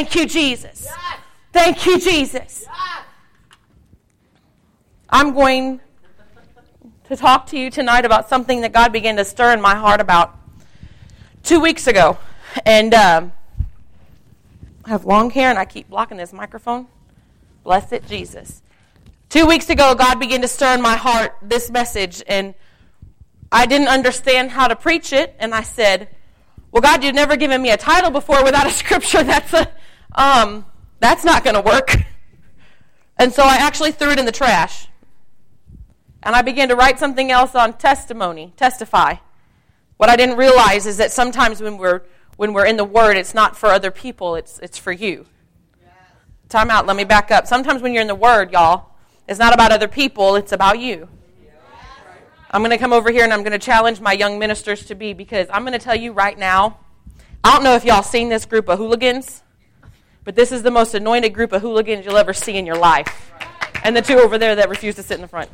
Thank you, Jesus. Yes. Thank you, Jesus. Yes. I'm going to talk to you tonight about something that God began to stir in my heart about 2 weeks ago. And I have long hair and I keep blocking this microphone. Bless it, Jesus. 2 weeks ago, God began to stir in my heart this message, and I didn't understand how to preach it, and I said, well, God, you've never given me a title before without a scripture. That's not going to work. And so I actually threw it in the trash. And I began to write something else on testify. What I didn't realize is that sometimes when we're in the Word, it's not for other people, it's for you. Yes. Time out, let me back up. Sometimes when you're in the Word, y'all, it's not about other people, it's about you. Yes. I'm going to come over here and I'm going to challenge my young ministers to be, because I'm going to tell you right now, I don't know if y'all seen this group of hooligans, but this is the most anointed group of hooligans you'll ever see in your life. And the two over there that refuse to sit in the front.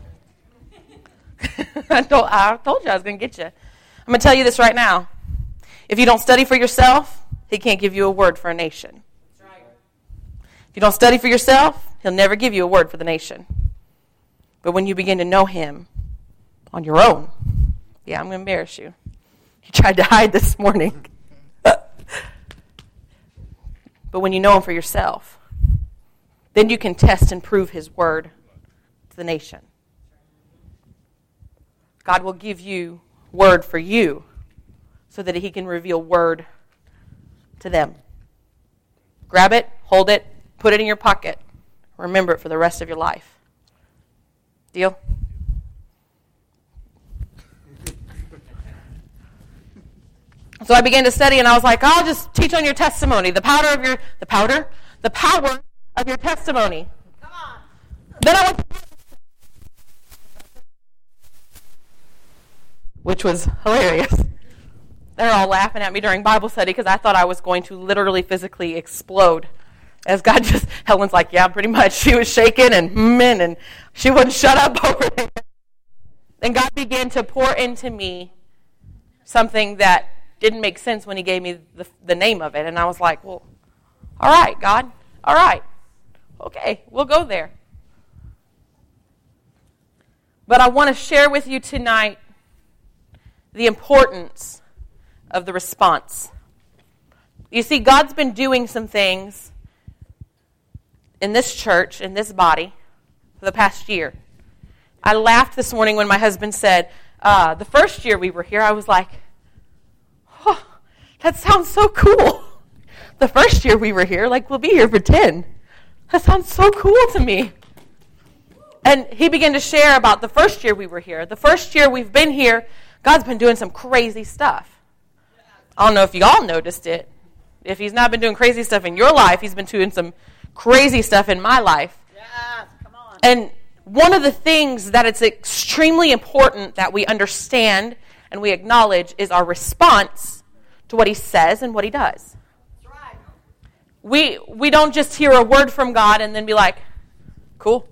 I told you I was going to get you. I'm going to tell you this right now. If you don't study for yourself, he can't give you a word for a nation. That's right. If you don't study for yourself, he'll never give you a word for the nation. But when you begin to know him on your own, yeah, I'm going to embarrass you. You tried to hide this morning. But when you know him for yourself, then you can test and prove his word to the nation. God will give you word for you so that he can reveal word to them. Grab it, hold it, put it in your pocket. Remember it for the rest of your life. Deal? So I began to study, and I was like, I'll just teach on your testimony, the power of your testimony. Come on. Then I went, which was hilarious. They're all laughing at me during Bible study because I thought I was going to literally physically explode. As God Helen's like, yeah, pretty much. She was shaking and she wouldn't shut up over there. And God began to pour into me something that didn't make sense when he gave me the name of it. And I was like, well, all right, God, all right. Okay, we'll go there. But I want to share with you tonight the importance of the response. You see, God's been doing some things in this church, in this body, for the past year. I laughed this morning when my husband said, the first year we were here, I was like, oh, that sounds so cool. The first year we were here, like we'll be here for 10. That sounds so cool to me. And he began to share about the first year we were here. The first year we've been here, God's been doing some crazy stuff. I don't know if you all noticed it. If he's not been doing crazy stuff in your life, he's been doing some crazy stuff in my life. Yes, come on. And one of the things that it's extremely important that we understand and we acknowledge is our response to what he says and what he does. That's right. We don't just hear a word from God and then be like, cool.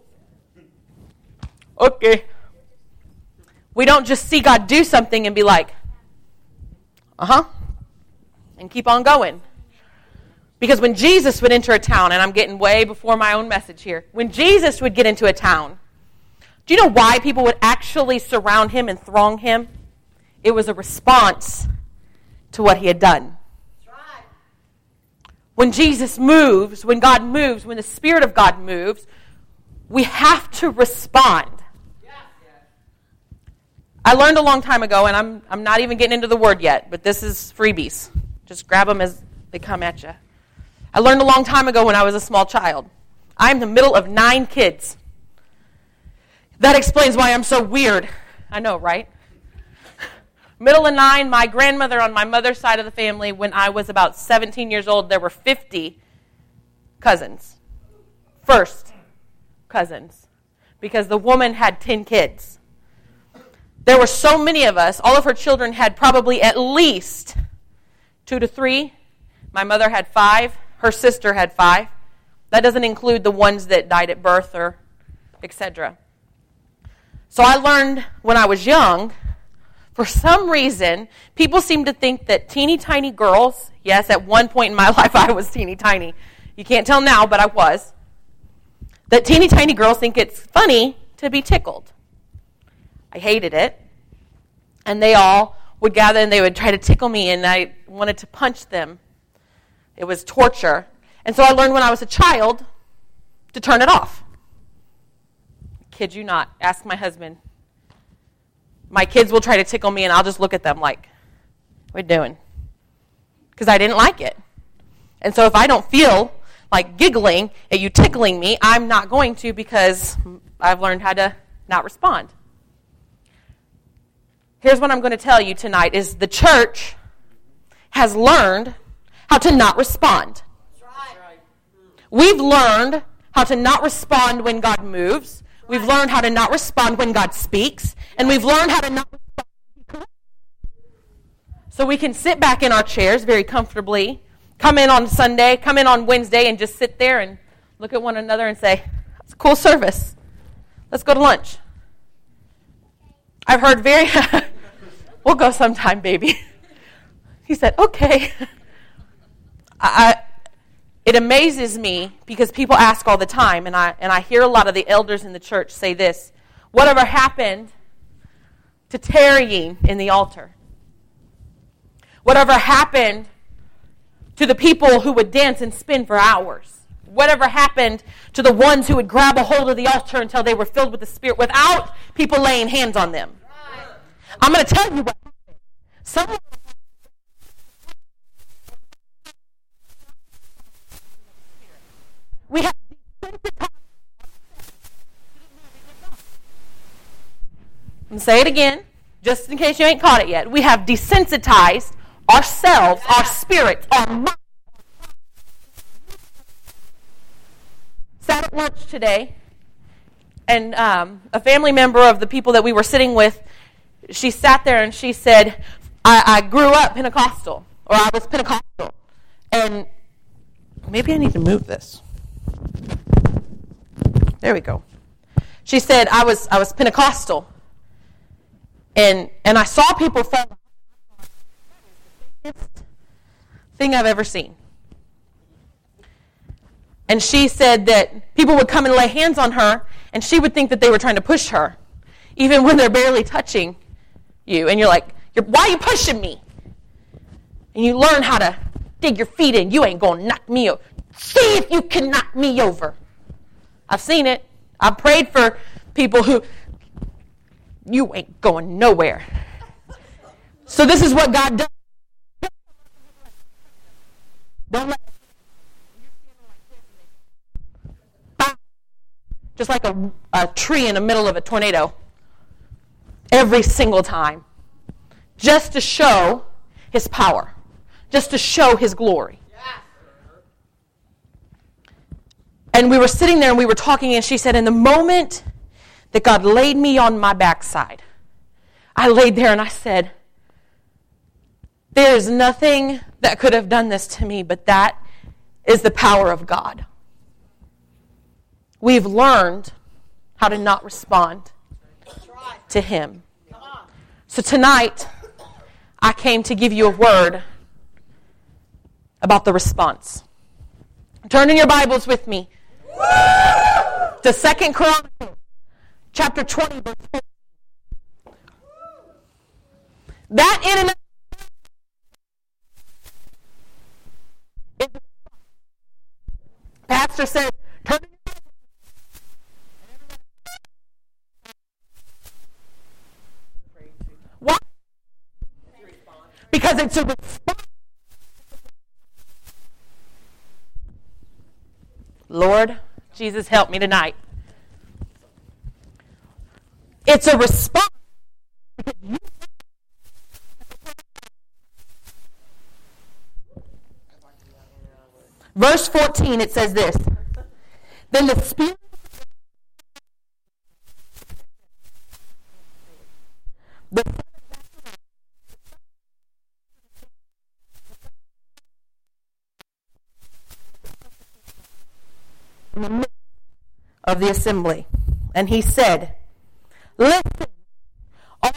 Okay. We don't just see God do something and be like, and keep on going. Because when Jesus would enter a town, and I'm getting way before my own message here, when Jesus would get into a town, do you know why people would actually surround him and throng him? It was a response to what he had done. That's right. When Jesus moves, when God moves, when the Spirit of God moves, we have to respond. I learned a long time ago, and I'm not even getting into the word yet, but this is freebies. Just grab them as they come at you. I learned a long time ago when I was a small child. I'm the middle of 9 kids. That explains why I'm so weird. I know, right? Middle of 9, my grandmother on my mother's side of the family, when I was about 17 years old, there were 50 cousins. First cousins. Because the woman had 10 kids. There were so many of us, all of her children had probably at least 2 to 3. My mother had 5. Her sister had 5. That doesn't include the ones that died at birth or etc. So I learned when I was young, for some reason, people seem to think that teeny tiny girls, yes, at one point in my life I was teeny tiny. You can't tell now, but I was. That teeny tiny girls think it's funny to be tickled. I hated it. And they all would gather and they would try to tickle me, and I wanted to punch them. It was torture. And so I learned when I was a child to turn it off. Kid you not. Ask my husband. My kids will try to tickle me, and I'll just look at them like, what are you doing? Because I didn't like it. And so if I don't feel like giggling at you tickling me, I'm not going to, because I've learned how to not respond. Here's what I'm going to tell you tonight is the church has learned how to not respond. We've learned how to not respond when God moves. We've learned how to not respond when God speaks. And we've learned how to not respond. So we can sit back in our chairs very comfortably, come in on Sunday, come in on Wednesday, and just sit there and look at one another and say, that's a cool service. Let's go to lunch. I've heard we'll go sometime, baby. He said, okay. It amazes me because people ask all the time, and I hear a lot of the elders in the church say this, whatever happened to tarrying in the altar? Whatever happened to the people who would dance and spin for hours? Whatever happened to the ones who would grab a hold of the altar until they were filled with the Spirit without people laying hands on them? I'm going to tell you what happened. Someone we have desensitized. I'm going to say it again, just in case you ain't caught it yet. We have desensitized ourselves, our spirits, our minds. Sat at lunch today, and a family member of the people that we were sitting with, she sat there and she said, I grew up Pentecostal, or I was Pentecostal. And maybe I need to move this. There we go. She said, I was Pentecostal. And I saw people fall. That is the biggest thing I've ever seen. And she said that people would come and lay hands on her, and she would think that they were trying to push her, even when they're barely touching you. And you're like, why are you pushing me? And you learn how to dig your feet in. You ain't going to knock me over. See if you can knock me over. I've seen it. I've prayed for people who, you ain't going nowhere. So this is what God does. Don't let just like a tree in the middle of a tornado. Every single time. Just to show his power. Just to show his glory. And we were sitting there and we were talking, and she said, in the moment that God laid me on my backside, I laid there and I said, there is nothing that could have done this to me, but that is the power of God. We've learned how to not respond to him. So tonight, I came to give you a word about the response. Turn in your Bibles with me to 2 Chronicles, chapter 20, verse 14. That in and of Pastor says, turn in your Bibles. Why? Because it's a response. Lord, Jesus, help me tonight. It's a response. Verse 14, it says this. Then the Spirit in the midst of the assembly. And he said, listen, all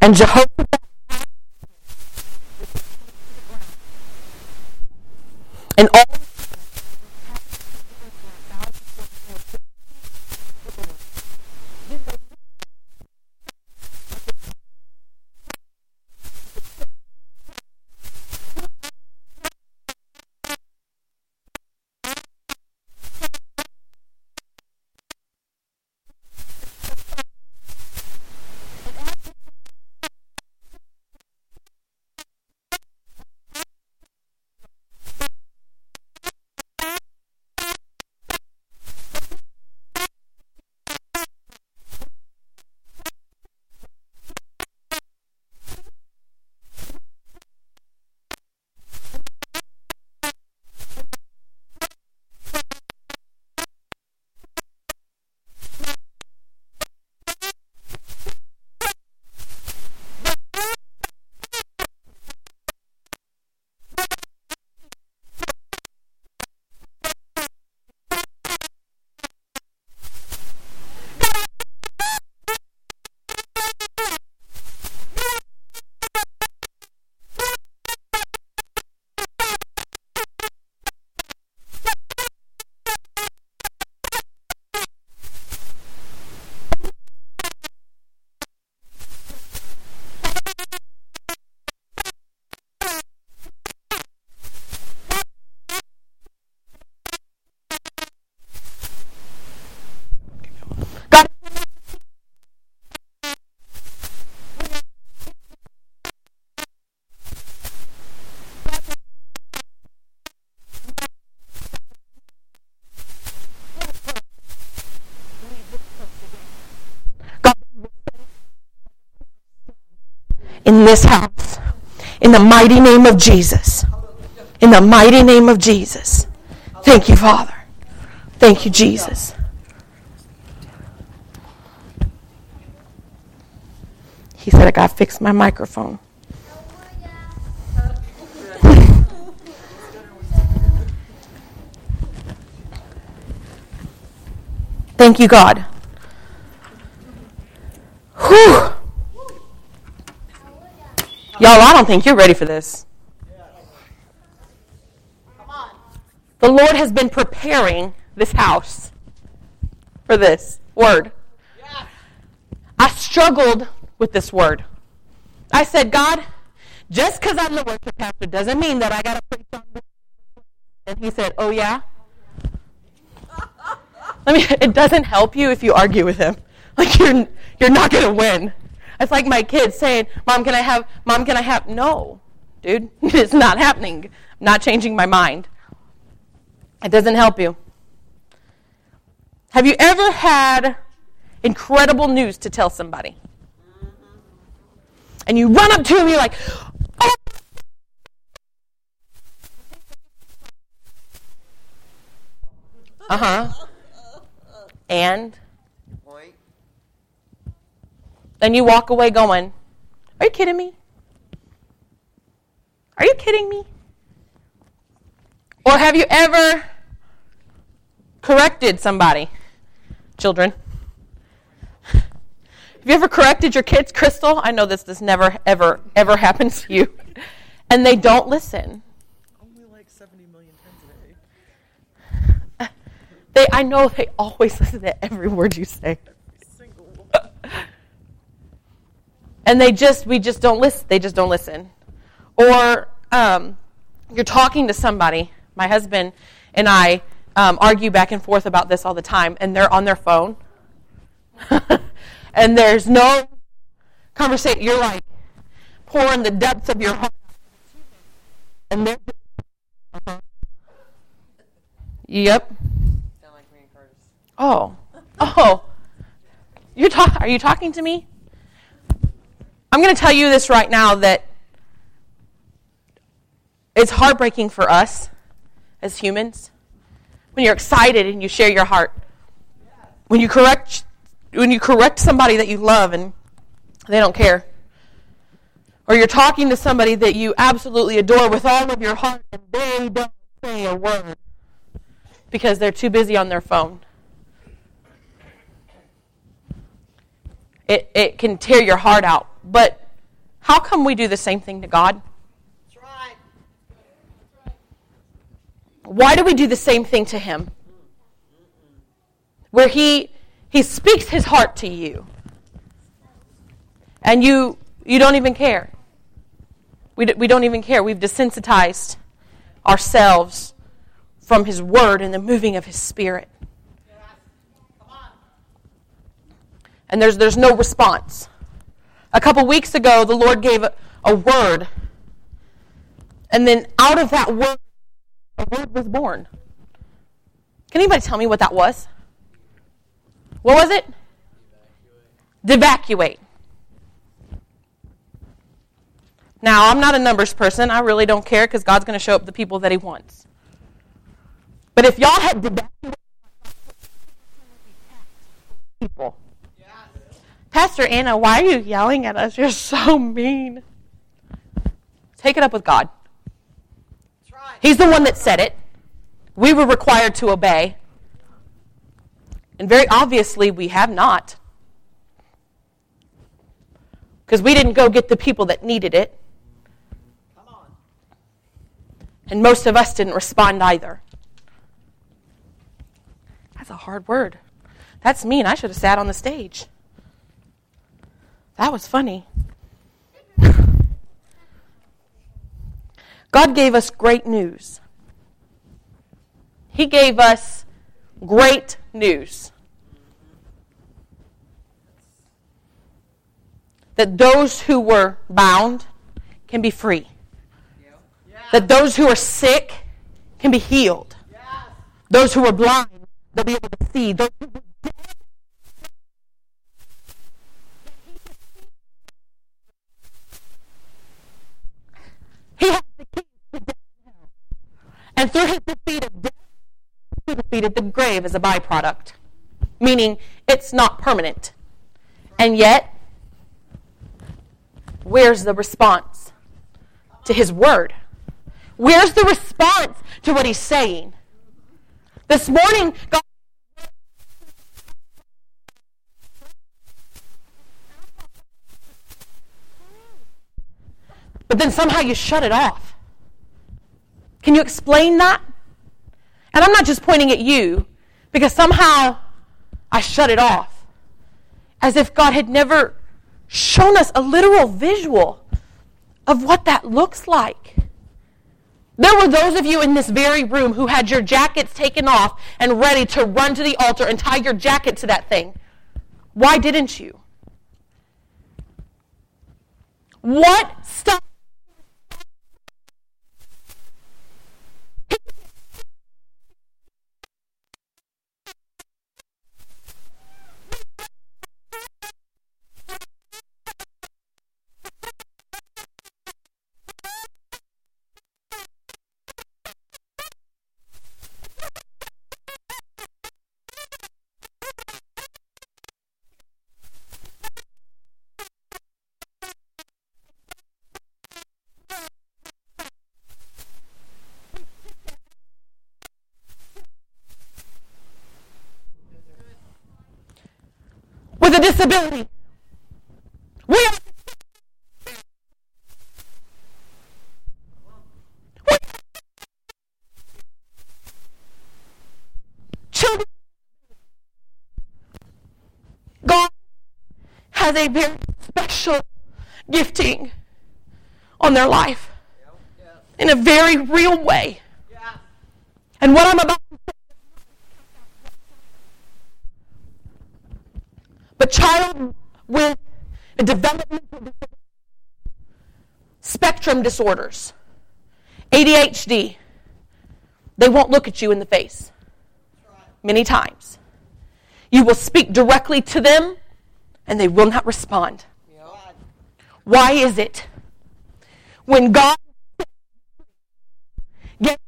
And Jehoshaphat and all in this house, in the mighty name of Jesus. In the mighty name of Jesus. Thank you, Father. Thank you, Jesus. He said I got to fix my microphone. Thank you, God. Whew. Y'all, I don't think you're ready for this. The Lord has been preparing this house for this word. I struggled with this word. I said, God, just because I'm the worship pastor doesn't mean that I got to preach on this. And he said, oh, yeah? I mean, it doesn't help you if you argue with him. Like, you're not going to win. It's like my kids saying, Mom, can I have? No, dude, it's not happening. I'm not changing my mind. It doesn't help you. Have you ever had incredible news to tell somebody? And you run up to them, you're like, oh! Uh-huh. And? Then you walk away going, are you kidding me? Are you kidding me? Or have you ever corrected somebody? Children. Have you ever corrected your kids, Crystal? I know this never, ever, ever happens to you. And they don't listen. Only like 70 million times a day. I know they always listen to every word you say. And we just don't listen. They just don't listen. Or you're talking to somebody. My husband and I argue back and forth about this all the time, and they're on their phone. And there's no conversation. You're like pouring the depths of your heart. And they're just, Yep. Sound like me and Curtis. Oh. Are you talking to me? I'm going to tell you this right now, that it's heartbreaking for us as humans when you're excited and you share your heart. When you correct somebody that you love and they don't care. Or you're talking to somebody that you absolutely adore with all of your heart and they don't say a word because they're too busy on their phone. It can tear your heart out. But How come we do the same thing to God? That's right. Why do we do the same thing to Him? Where He speaks His heart to you. And you don't even care. We don't even care. We've desensitized ourselves from His Word and the moving of His Spirit. Come on. And there's no response. A couple weeks ago, the Lord gave a word. And then out of that word, a word was born. Can anybody tell me what that was? What was it? Evacuate. Now, I'm not a numbers person. I really don't care because God's going to show up the people that He wants. But if y'all had evacuated people, Pastor Anna, why are you yelling at us? You're so mean. Take it up with God. That's right. He's the one that said it. We were required to obey. And very obviously, we have not. Because we didn't go get the people that needed it. Come on. And most of us didn't respond either. That's a hard word. That's mean. I should have sat on the stage. That was funny. God gave us great news. He gave us great news. That those who were bound can be free. Yeah. That those who are sick can be healed. Yes. Those who are blind, they'll be able to see. Those who were dead, He has the keys to death and hell. And through His defeat of death, He defeated the grave as a byproduct. Meaning, it's not permanent. And yet, where's the response to His word? Where's the response to what He's saying? This morning, God, but then somehow you shut it off. Can you explain that? And I'm not just pointing at you, because somehow I shut it off. As if God had never shown us a literal visual of what that looks like. There were those of you in this very room who had your jackets taken off and ready to run to the altar and tie your jacket to that thing. Why didn't you? What stopped? With a disability. We are children. God has a very special gifting on their life in a very real way. Yeah. And what I'm about to say, but child with a developmental spectrum disorders, ADHD, they won't look at you in the face many times. You will speak directly to them, and they will not respond. God. Why is it when God gets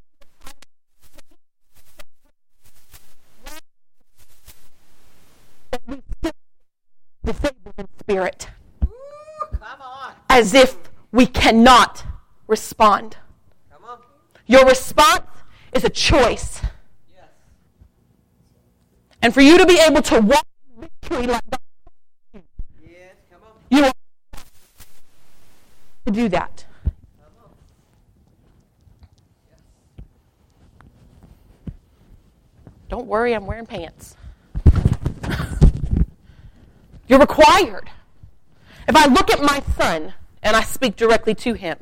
that we still disabled in spirit, Ooh, come on. as if we cannot respond? Come on. Your response is a choice. Yes. And for you to be able to walk in victory like God, Yes, come on. you are to do that. Don't worry, I'm wearing pants. You're required. If I look at my son and I speak directly to him,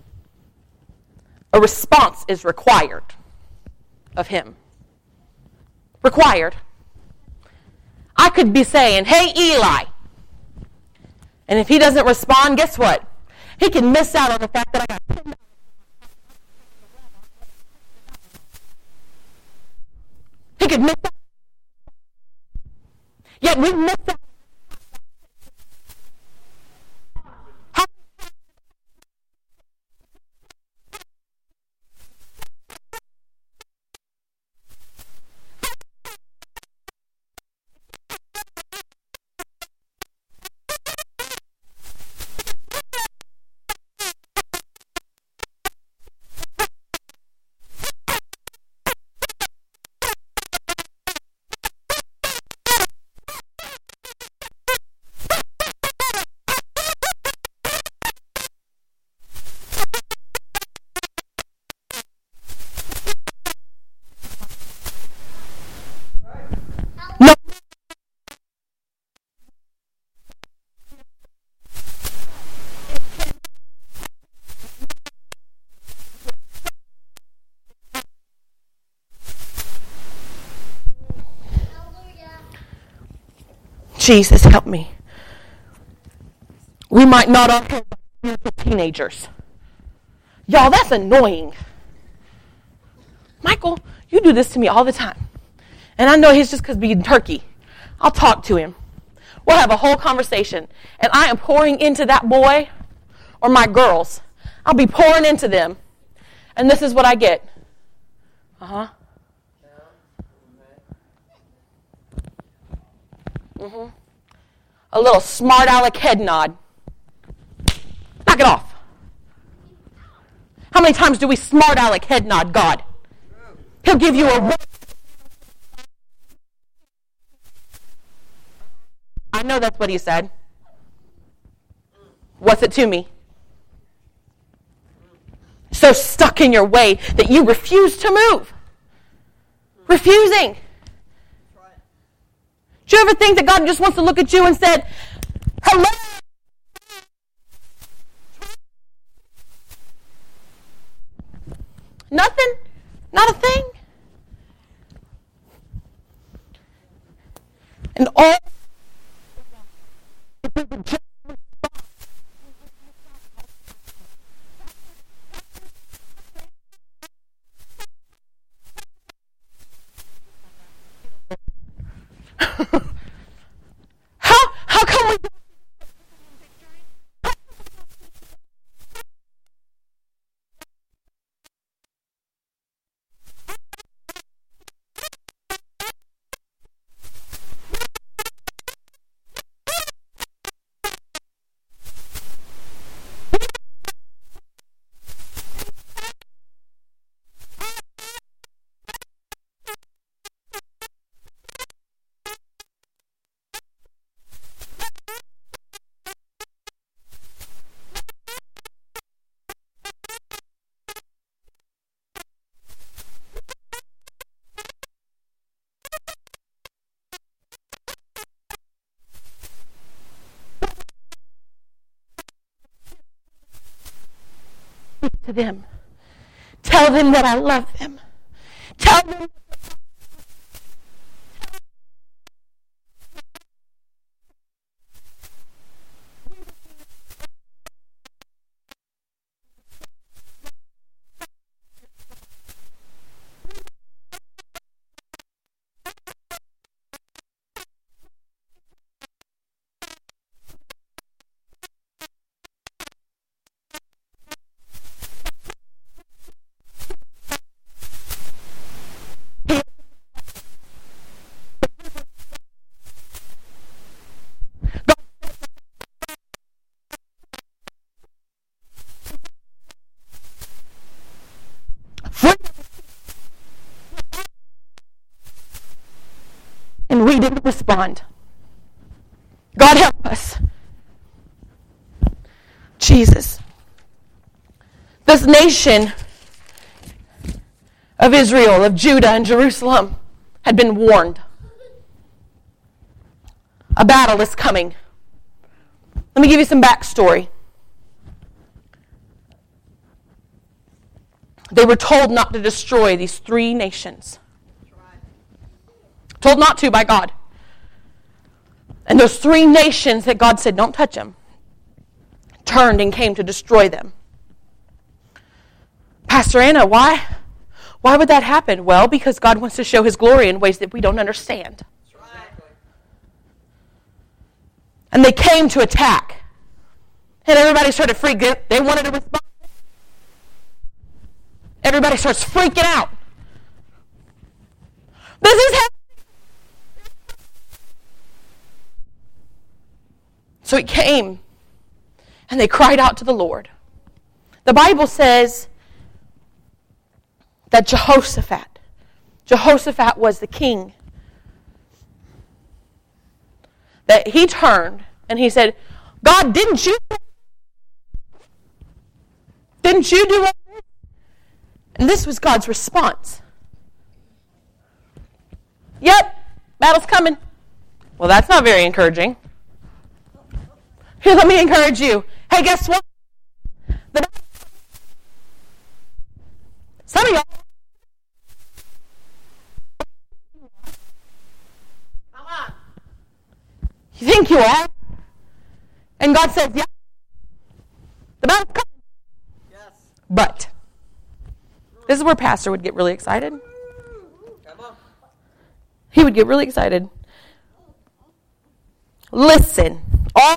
a response is required of him. Required. I could be saying, hey, Eli. And if he doesn't respond, guess what? He can miss out on the fact that I got $10. He could miss out. Yet we miss out. Jesus, help me. We might not all have spiritual teenagers. Y'all, that's annoying. Michael, you do this to me all the time. And I know he's just because being turkey. I'll talk to him. We'll have a whole conversation. And I am pouring into that boy or my girls. I'll be pouring into them. And this is what I get. Uh-huh. Mm-hmm. A little smart aleck head nod. Knock it off. How many times do we smart aleck head nod God? He'll give you a... I know that's what he said. What's it to me? So stuck in your way that you refuse to move. Refusing. Do you ever think that God just wants to look at you and said, hello? Nothing? Not a thing? And all how come we to them? Tell them that I love them. Tell them and we didn't respond. God help us. Jesus. This nation of Israel, of Judah and Jerusalem, had been warned. A battle is coming. Let me give you some backstory. They were told not to destroy these 3 nations. Told not to by God. And those 3 nations that God said, don't touch them, turned and came to destroy them. Pastor Anna, why? Why would that happen? Well, because God wants to show his glory in ways that we don't understand. And they came to attack. And everybody started freaking out. They wanted to respond. Everybody starts freaking out. This is happening. So he came, and they cried out to the Lord. The Bible says that Jehoshaphat was the king, that he turned and he said, God, didn't you do all this? And this was God's response. Yep, battle's coming. Well, that's not very encouraging. Here, let me encourage you. Hey, guess what? Some of y'all. Come on. You think you are? And God says, yeah, the battle's coming. Yes. But this is where Pastor would get really excited. Come on. He would get really excited. Listen, all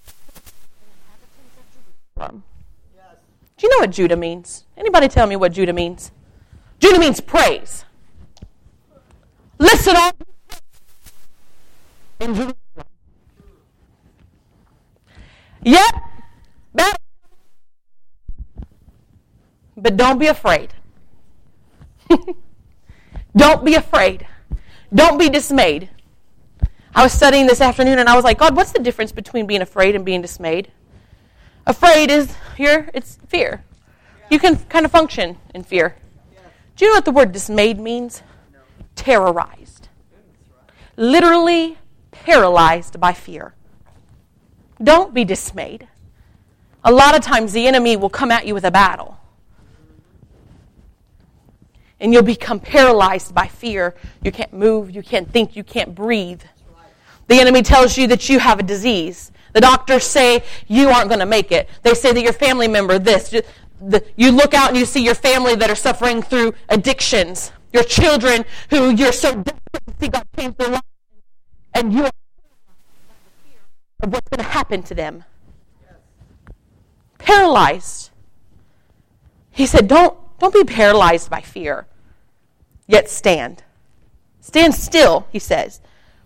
Yes. do you know what Judah means? Anybody tell me what Judah means? Judah means praise. Listen, all in Jerusalem. Yep, battle. But don't be afraid. Don't be afraid. Don't be dismayed. I was studying this afternoon and I was like, God, what's the difference between being afraid and being dismayed? Afraid is it's fear. You can kind of function in fear. Do you know what the word dismayed means? No. Terrorized. Literally paralyzed by fear. Don't be dismayed. A lot of times the enemy will come at you with a battle. And you'll become paralyzed by fear. You can't move, you can't think, you can't breathe. The enemy tells you that you have a disease. The doctors say you aren't going to make it. They say that your family member, this. You look out and you see your family that are suffering through addictions. Your children who you're so desperate to see God change their life. And you're of what's going to happen to them. Paralyzed. He said, don't be paralyzed by fear, yet stand. Stand still, he says.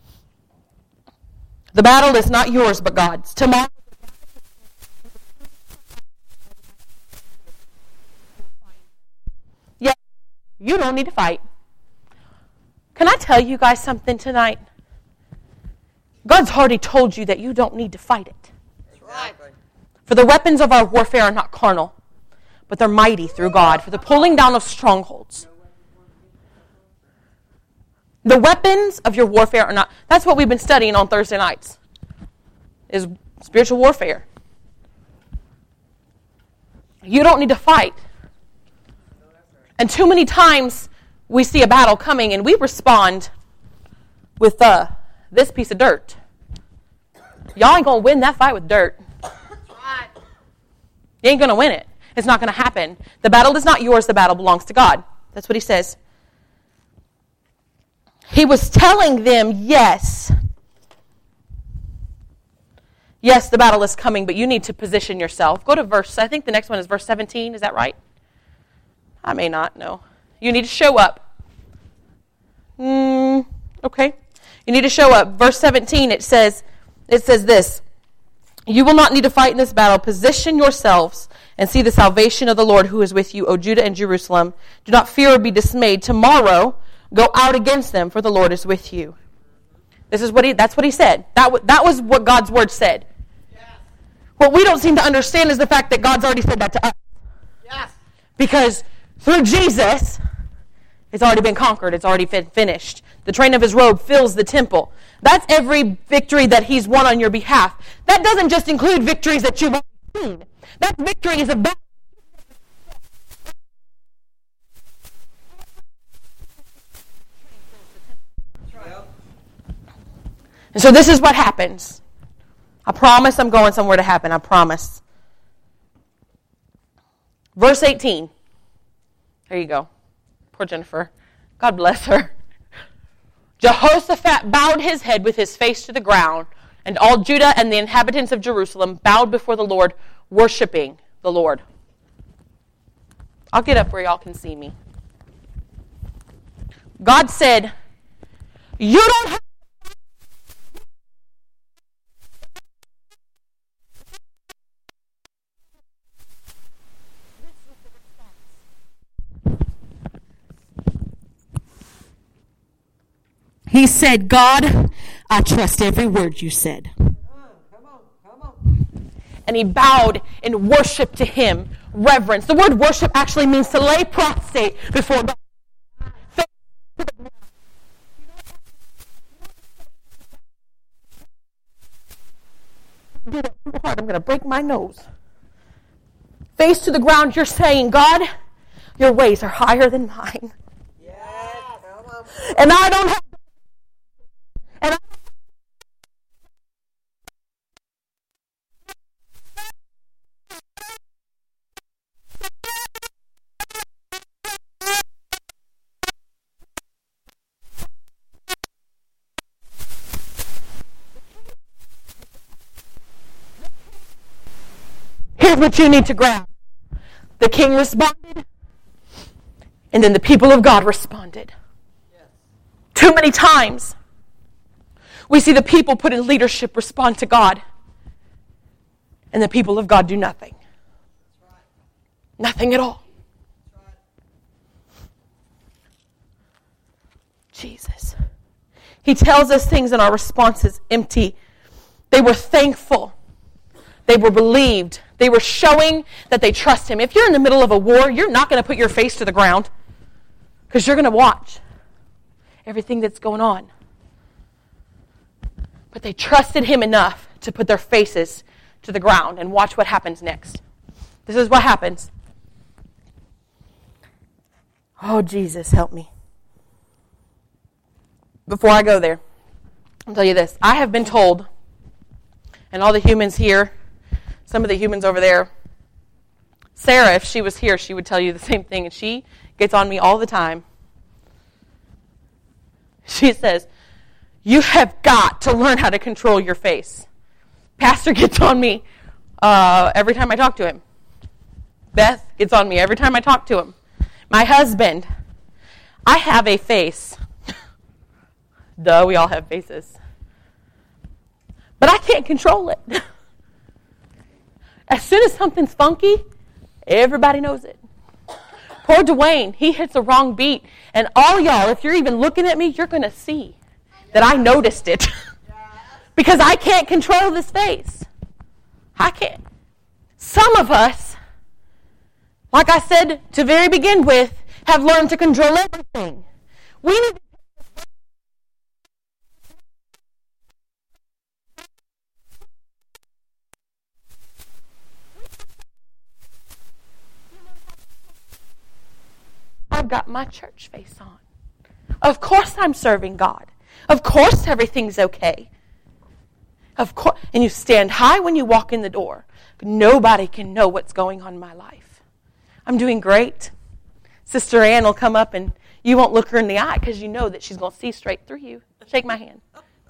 The battle is not yours, but God's. Tomorrow, yeah, you don't need to fight. Can I tell you guys something tonight? God's already told you that you don't need to fight it. Exactly. For the weapons of our warfare are not carnal, but they're mighty through God for the pulling down of strongholds. The weapons of your warfare are not. That's what we've been studying on Thursday nights, is spiritual warfare. You don't need to fight. And too many times we see a battle coming and we respond with this piece of dirt. Y'all ain't going to win that fight with dirt. You ain't going to win it. It's not going to happen. The battle is not yours. The battle belongs to God. That's what he says. He was telling them, yes, the battle is coming, but you need to position yourself. Go to I think the next one is verse 17. Is that right? I may not know. You need to show up. Okay. You need to show up. Verse 17, it says this. You will not need to fight in this battle. Position yourselves and see the salvation of the Lord who is with you, O Judah and Jerusalem. Do not fear or be dismayed. Tomorrow, go out against them, for the Lord is with you. That's what he said. That was what God's word said. Yes. What we don't seem to understand is the fact that God's already said that to us. Yes. Because through Jesus, it's already been conquered. It's already been finished. The train of his robe fills the temple. That's every victory that he's won on your behalf. That doesn't just include victories that you've already seen. That victory is about. And so this is what happens. I promise I'm going somewhere to happen. I promise. Verse 18. There you go. Poor Jennifer. God bless her. Jehoshaphat bowed his head with his face to the ground, and all Judah and the inhabitants of Jerusalem bowed before the Lord, worshiping the Lord. I'll get up where y'all can see me. God said, you don't have He said, God, I trust every word you said. Come on. And he bowed in worship to him, reverence. The word worship actually means to lay prostrate before God. I'm going to break my nose. Face to the ground, you're saying, God, your ways are higher than mine. Yes. Come on. And I don't have. And here's what you need to grab. The king responded, and then the people of God responded. Yes. Too many times, we see the people put in leadership respond to God, and the people of God do nothing. That's right. Nothing at all. That's right. Jesus. He tells us things and our response is empty. They were thankful. They were believed. They were showing that they trust him. If you're in the middle of a war, you're not going to put your face to the ground because you're going to watch everything that's going on. But they trusted him enough to put their faces to the ground and watch what happens next. This is what happens. Oh, Jesus, help me. Before I go there, I'll tell you this. I have been told, and all the humans here, some of the humans over there, Sarah, if she was here, she would tell you the same thing, and she gets on me all the time. She says, you have got to learn how to control your face. Pastor gets on me every time I talk to him. Beth gets on me every time I talk to him. My husband, I have a face. Duh, we all have faces. But I can't control it. As soon as something's funky, everybody knows it. Poor Dwayne, he hits a wrong beat. And all y'all, if you're even looking at me, you're going to see that I noticed it. Because I can't control this face. I can't. Some of us, like I said to very begin with, have learned to control everything. We need to I've got my church face on. Of course I'm serving God. Of course everything's okay. Of course, and you stand high when you walk in the door. Nobody can know what's going on in my life. I'm doing great. Sister Ann will come up and you won't look her in the eye because you know that she's going to see straight through you. Shake my hand.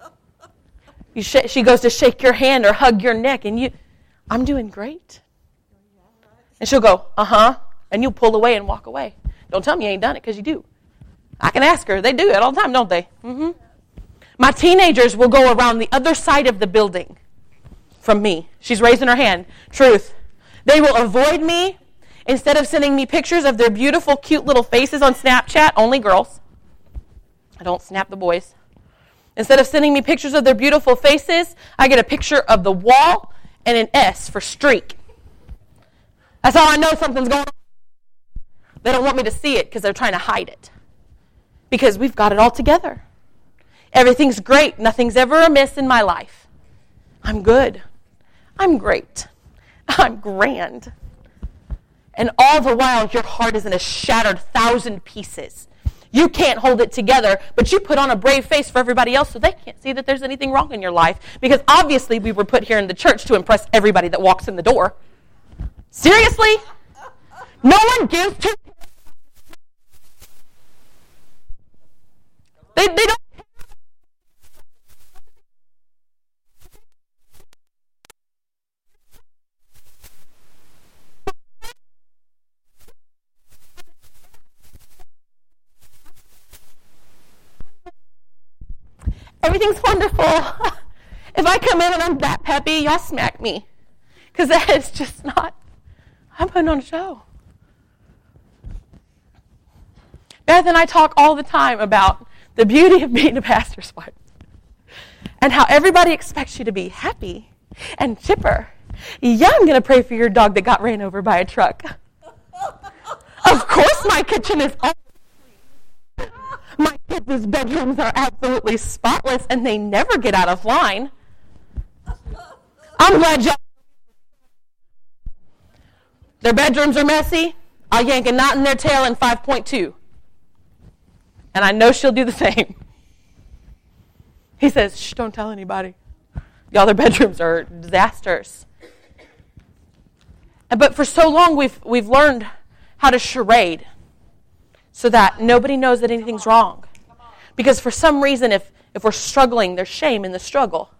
She goes to shake your hand or hug your neck and I'm doing great. And she'll go, uh-huh, and you'll pull away and walk away. Don't tell me you ain't done it because you do. I can ask her. They do it all the time, don't they? Mm-hmm. My teenagers will go around the other side of the building from me. She's raising her hand. Truth. They will avoid me instead of sending me pictures of their beautiful, cute little faces on Snapchat. Only girls. I don't snap the boys. Instead of sending me pictures of their beautiful faces, I get a picture of the wall and an S for streak. That's how I know something's going on. They don't want me to see it because they're trying to hide it. Because we've got it all together. Everything's great. Nothing's ever amiss in my life. I'm good. I'm great. I'm grand. And all the while, your heart is in a shattered 1,000 pieces. You can't hold it together, but you put on a brave face for everybody else so they can't see that there's anything wrong in your life. Because obviously we were put here in the church to impress everybody that walks in the door. Seriously? No one gives two. They don't. Everything's wonderful. If I come in and I'm that peppy, y'all smack me. Because that is just not, I'm putting on a show. Beth and I talk all the time about the beauty of being a pastor's wife. And how everybody expects you to be happy and chipper. Yeah, I'm going to pray for your dog that got ran over by a truck. Of course my kitchen is all my kids' bedrooms are absolutely spotless, and they never get out of line. I'm glad y'all. Their bedrooms are messy. I'll yank a knot in their tail in 5.2. And I know she'll do the same. He says, shh, don't tell anybody. Y'all, their bedrooms are disasters. But for so long, we've learned how to charade so that nobody knows that anything's wrong. Because for some reason, if we're struggling, there's shame in the struggle.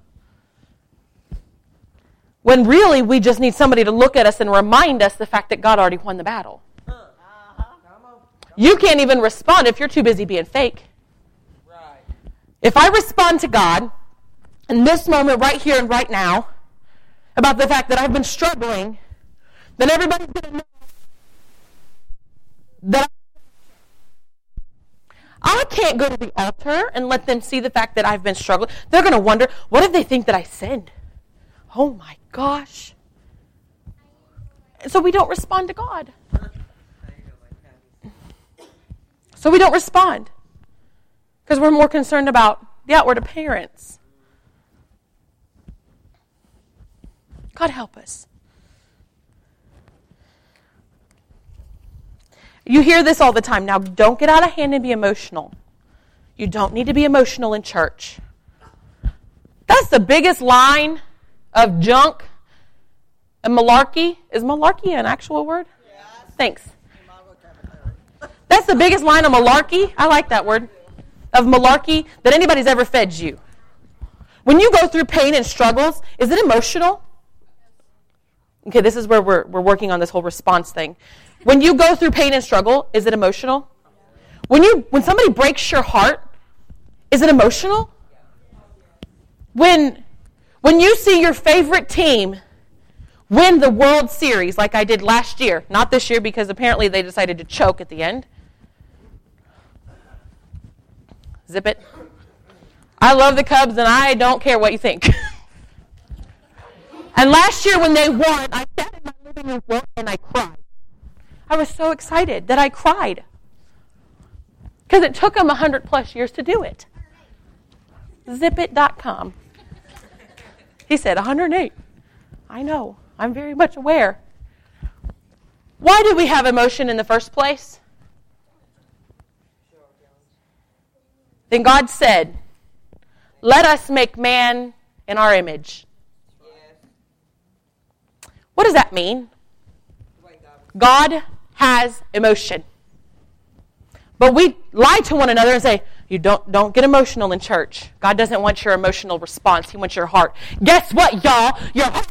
When really, we just need somebody to look at us and remind us the fact that God already won the battle. You can't even respond if you're too busy being fake. Right. If I respond to God in this moment right here and right now about the fact that I've been struggling, then everybody's going to know that I can't go to the altar and let them see the fact that I've been struggling. They're going to wonder, what if they think that I sinned? Oh my gosh. So we don't respond to God. So we don't respond. Because we're more concerned about the outward appearance. God help us. You hear this all the time. Now, don't get out of hand and be emotional. You don't need to be emotional in church. That's the biggest line of junk and malarkey. Is malarkey an actual word? Yes. Thanks. That's the biggest line of malarkey. I like that word. Of malarkey that anybody's ever fed you. When you go through pain and struggles, is it emotional? Okay, this is where we're working on this whole response thing. When you go through pain and struggle, is it emotional? When somebody breaks your heart, is it emotional? When you see your favorite team win the World Series like I did last year, not this year because apparently they decided to choke at the end. Zip it. I love the Cubs and I don't care what you think. And last year when they won, I sat in my living room floor and I cried. I was so excited that I cried. Because it took them 100 plus years to do it. Zipit.com. He said 108. I know. I'm very much aware. Why do we have emotion in the first place? Then God said, let us make man in our image. What does that mean? God has emotion. But we lie to one another and say, you don't get emotional in church. God doesn't want your emotional response. He wants your heart. Guess what, y'all? Your heart.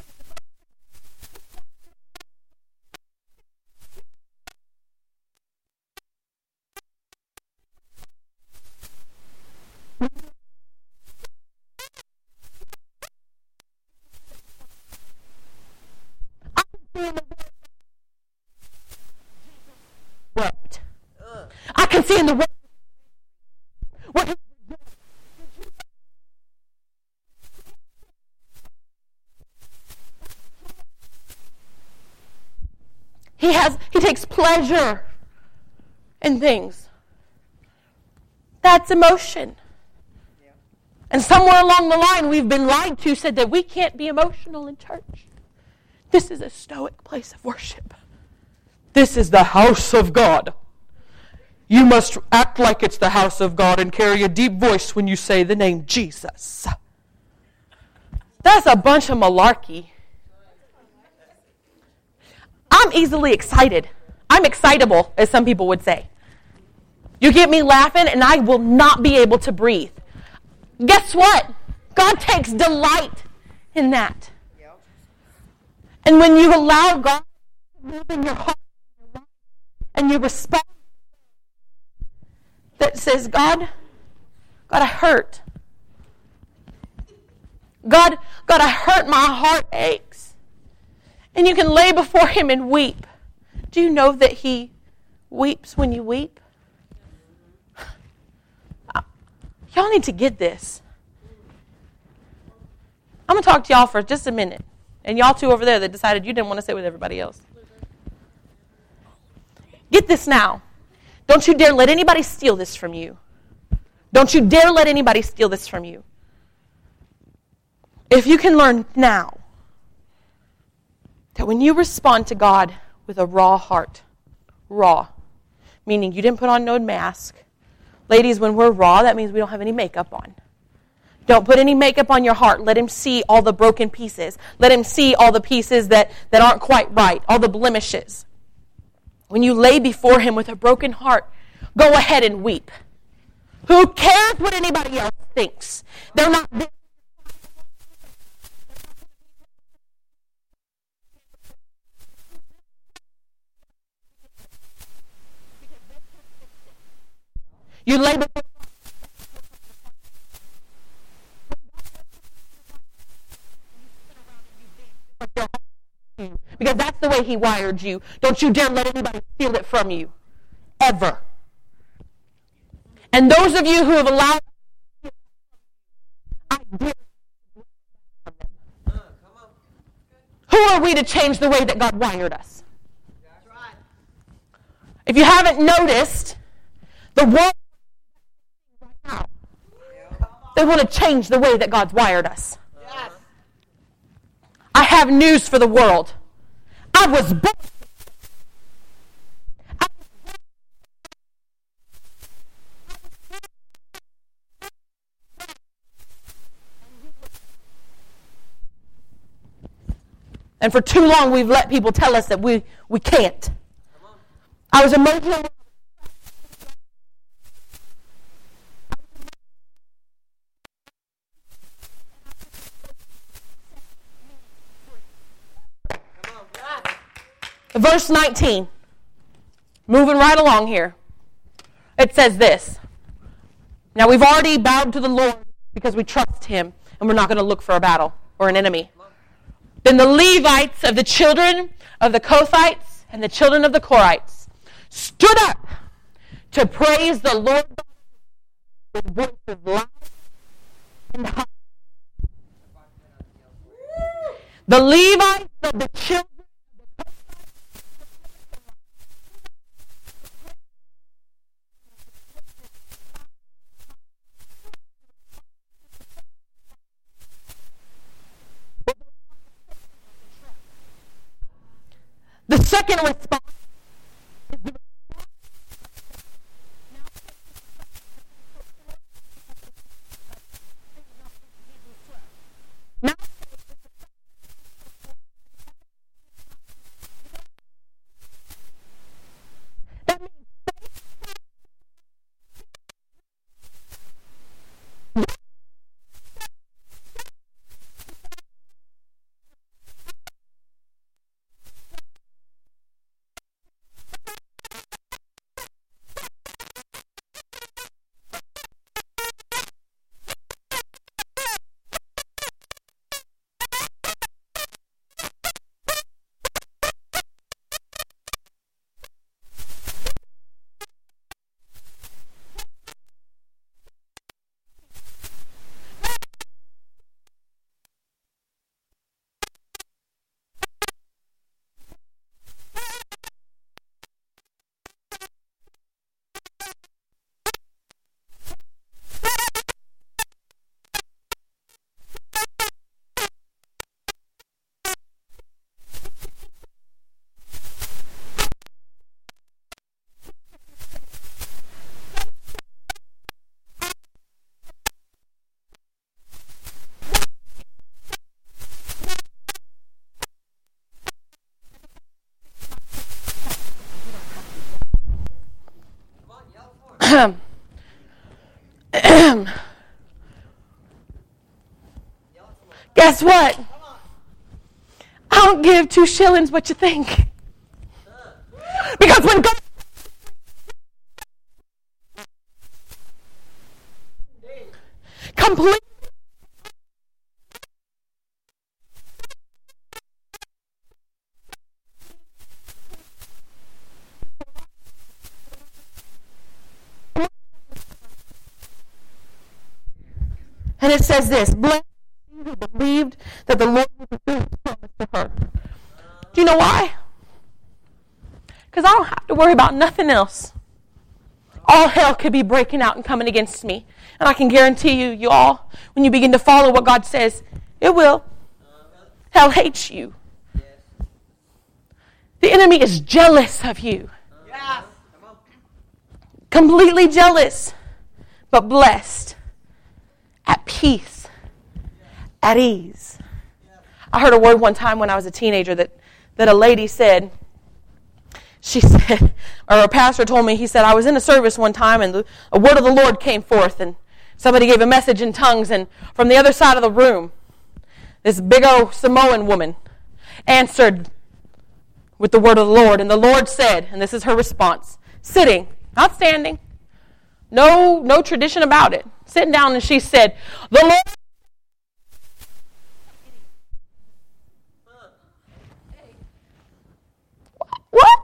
Wept. I can see in the world what he takes pleasure and things. That's emotion. And somewhere along the line, we've been lied to, said that we can't be emotional in church. This is a stoic place of worship. This is the house of God. You must act like it's the house of God and carry a deep voice when you say the name Jesus. That's a bunch of malarkey. I'm easily excited. I'm excitable, as some people would say. You get me laughing, and I will not be able to breathe. Guess what? God takes delight in that. And when you allow God to live in your heart and you respond, that says, God, I hurt. God, I hurt. My heart aches. And you can lay before Him and weep. Do you know that He weeps when you weep? Y'all need to get this. I'm going to talk to y'all for just a minute. And y'all two over there that decided you didn't want to sit with everybody else. Get this now. Don't you dare let anybody steal this from you. Don't you dare let anybody steal this from you. If you can learn now that when you respond to God with a raw heart, raw, meaning you didn't put on no mask. Ladies, when we're raw, that means we don't have any makeup on. Don't put any makeup on your heart. Let Him see all the broken pieces. Let Him see all the pieces that aren't quite right, all the blemishes. When you lay before Him with a broken heart, go ahead and weep. Who cares what anybody else thinks? They're not there. You lay before because that's the way He wired you. Don't you dare let anybody steal it from you. Ever. And those of you who have allowed I dare who are we to change the way that God wired us? If you haven't noticed, the world right now, they want to change the way that God's wired us. I have news for the world. I was born. And for too long, we've let people tell us that we can't. I was emotional. Verse 19. Moving right along here. It says this. Now we've already bowed to the Lord because we trust Him and we're not going to look for a battle or an enemy. Then the Levites of the children of the Kothites and the children of the Korites stood up to praise the Lord with voices loud and high. The Levites of the children the second response is the now that means Guess what? I don't give 2 shillings what you think. Because when God completely and it says this, blessed is he who believed that the Lord would fulfill his promise to her. Do you know why? Because I don't have to worry about nothing else. All hell could be breaking out and coming against me. And I can guarantee you all, when you begin to follow what God says, it will. Hell hates you. The enemy is jealous of you. Completely jealous, but blessed, at peace, at ease. I heard a word one time when I was a teenager that a lady said, she said, or a pastor told me, he said, I was in a service one time and a word of the Lord came forth and somebody gave a message in tongues, and from the other side of the room, this big old Samoan woman answered with the word of the Lord. And the Lord said, and this is her response, sitting, not standing, no tradition about it, sitting down, and she said, the Lord. What?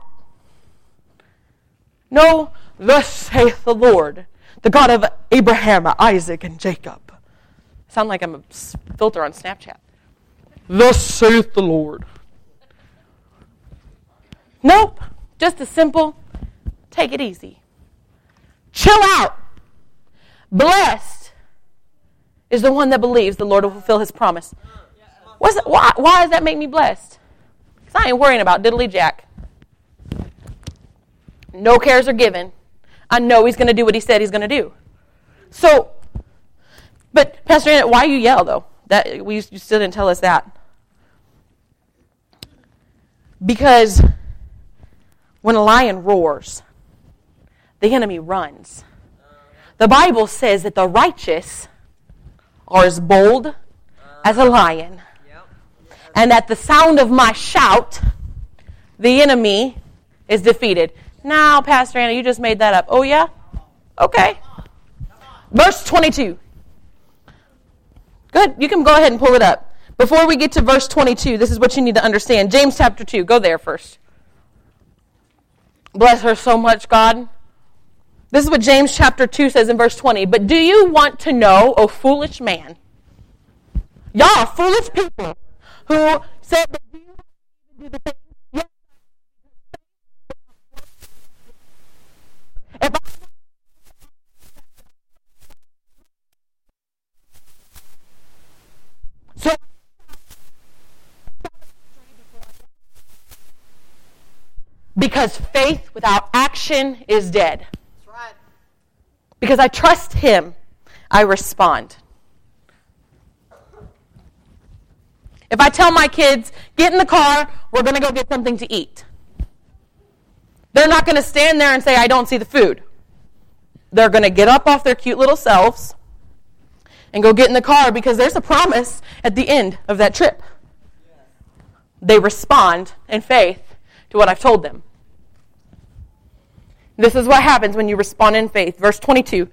No, thus saith the Lord, the God of Abraham, Isaac, and Jacob. Sound like I'm a filter on Snapchat. Thus saith the Lord. Nope. Just a simple, take it easy. Chill out. Blessed is the one that believes the Lord will fulfill his promise. Why does that make me blessed? Because I ain't worrying about diddly jack. No cares are given. I know he's going to do what he said he's going to do. So, but Pastor Annette, why you yell though? You still didn't tell us that. Because when a lion roars, the enemy runs. The Bible says that the righteous are as bold as a lion. And at the sound of my shout, the enemy is defeated. Now, Pastor Anna, you just made that up. Oh, yeah? Okay. Verse 22. Good. You can go ahead and pull it up. Before we get to verse 22, this is what you need to understand. James chapter 2. Go there first. Bless her so much, God. This is what James chapter 2 says in verse 20. But do you want to know, O foolish man? Y'all are foolish people who said that you do the thing. Yes. If I so because faith without action is dead. That's right. Because I trust him, I respond. If I tell my kids, get in the car, we're going to go get something to eat. They're not going to stand there and say, I don't see the food. They're going to get up off their cute little selves and go get in the car because there's a promise at the end of that trip. They respond in faith to what I've told them. This is what happens when you respond in faith. Verse 22.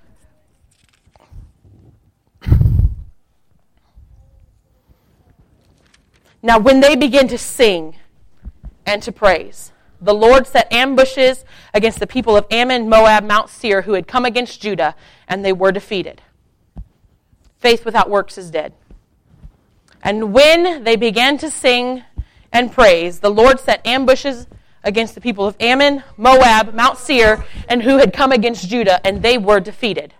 Now, when they begin to sing and to praise, the Lord set ambushes against the people of Ammon, Moab, Mount Seir, who had come against Judah, and they were defeated. Faith without works is dead. And when they began to sing and praise, the Lord set ambushes against the people of Ammon, Moab, Mount Seir, and who had come against Judah, and they were defeated.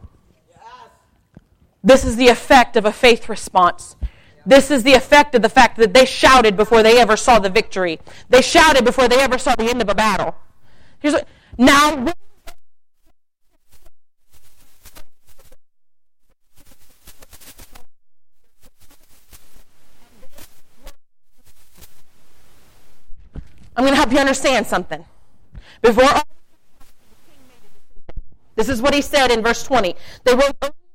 This is the effect of a faith response. This is the effect of the fact that they shouted before they ever saw the victory. They shouted before they ever saw the end of a battle. Now, I'm going to help you understand something. Before all This is what he said in verse 20. They wrote.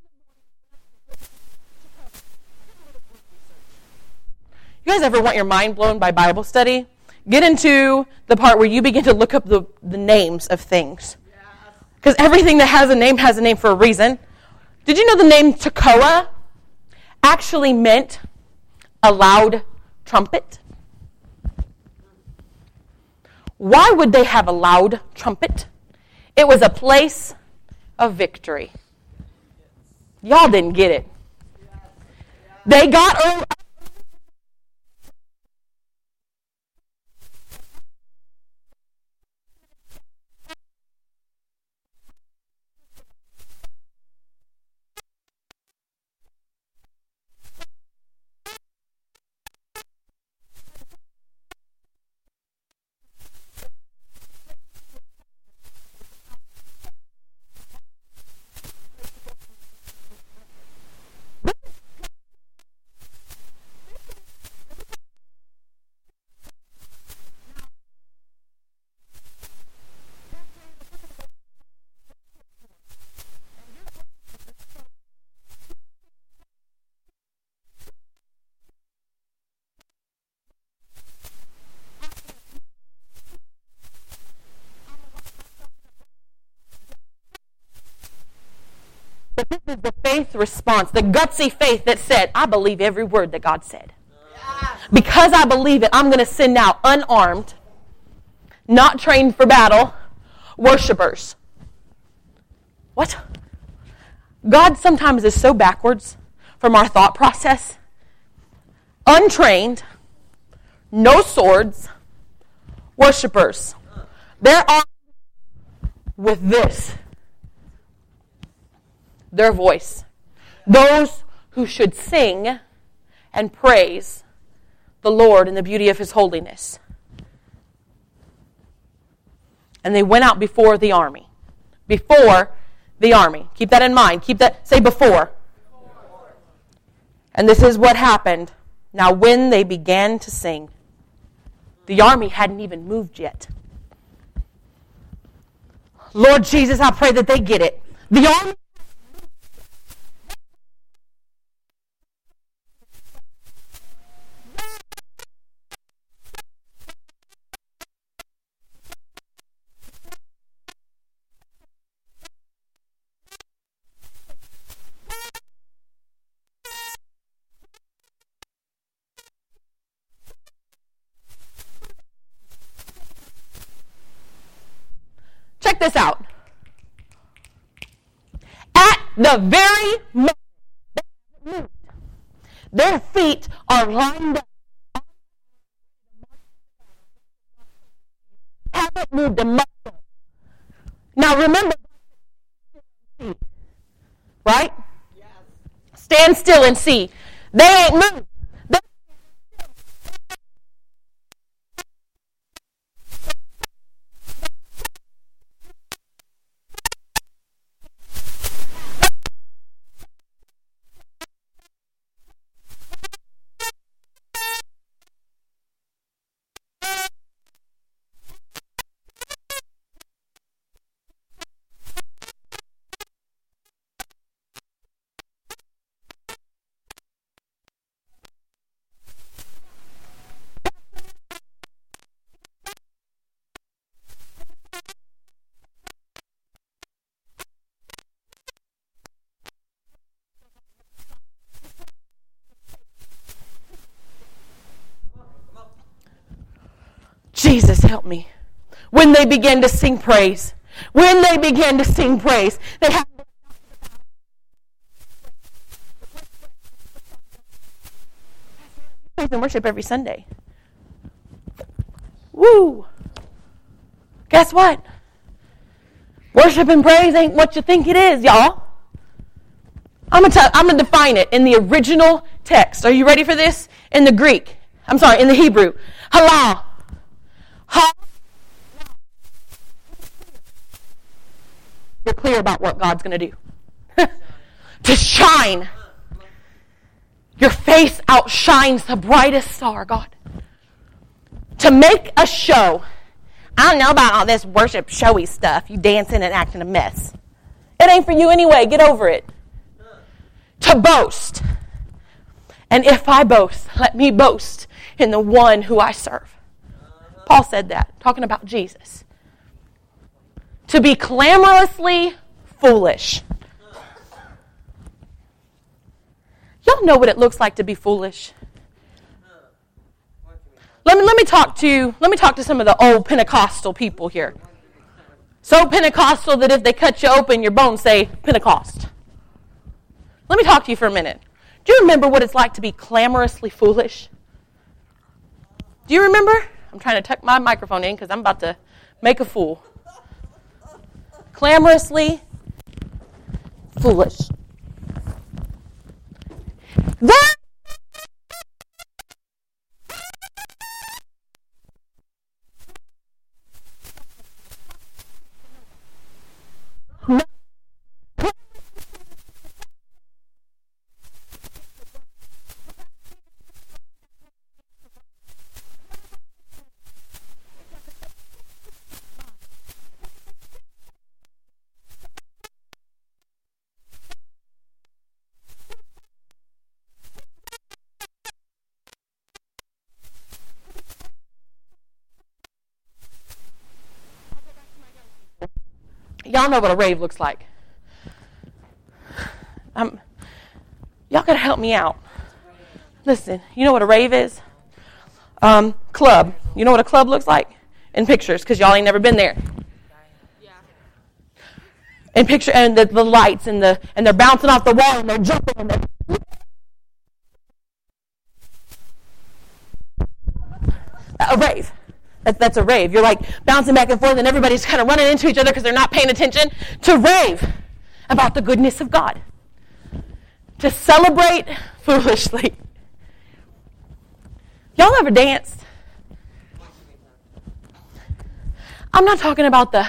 You guys ever want your mind blown by Bible study? Get into the part where you begin to look up the names of things. Because everything that has a name for a reason. Did you know the name Tekoa actually meant a loud trumpet? Why would they have a loud trumpet? It was a place of victory. Y'all didn't get it. They got over. But this is the faith response, the gutsy faith that said, I believe every word that God said. Because I believe it, I'm going to send out unarmed, not trained for battle, worshipers. What? God sometimes is so backwards from our thought process. Untrained, no swords, worshipers. They're armed with this. Their voice. Those who should sing and praise the Lord in the beauty of His holiness. And they went out before the army. Before the army. Keep that in mind. Say before. And this is what happened. Now when they began to sing, the army hadn't even moved yet. Lord Jesus, I pray that they get it. The army. Check this out. At the very moment, their feet are lined up. Haven't moved a muscle. Now remember, right? Yes. Stand still and see. They ain't moved. Jesus, help me. When they began to sing praise, they have praise and worship every Sunday. Woo! Guess what? Worship and praise ain't what you think it is, y'all. I'm gonna define it in the original text. Are you ready for this? In the Greek. In the Hebrew. Halal. You're clear about what God's going to do. To shine. Your face outshines the brightest star, God. To make a show. I don't know about all this worship showy stuff. You dancing and acting a mess. It ain't for you anyway. Get over it. To boast. And if I boast, let me boast in the one who I serve. Paul said that, talking about Jesus. To be clamorously foolish. Y'all know what it looks like to be foolish. Let me talk to some of the old Pentecostal people here. So Pentecostal that if they cut you open, your bones say Pentecost. Let me talk to you for a minute. Do you remember what it's like to be clamorously foolish? Do you remember? I'm trying to tuck my microphone in because I'm about to make a fool. Clamorously foolish. That y'all know what a rave looks like. Y'all got to help me out. Listen, you know what a rave is? Club. You know what a club looks like? In pictures, because y'all ain't never been there. Yeah. In picture, and the lights, and they're bouncing off the wall, and they're jumping, and they're... A rave. That's a rave. You're like bouncing back and forth and everybody's kind of running into each other because they're not paying attention. To rave about the goodness of God. To celebrate foolishly. Y'all ever danced? I'm not talking about the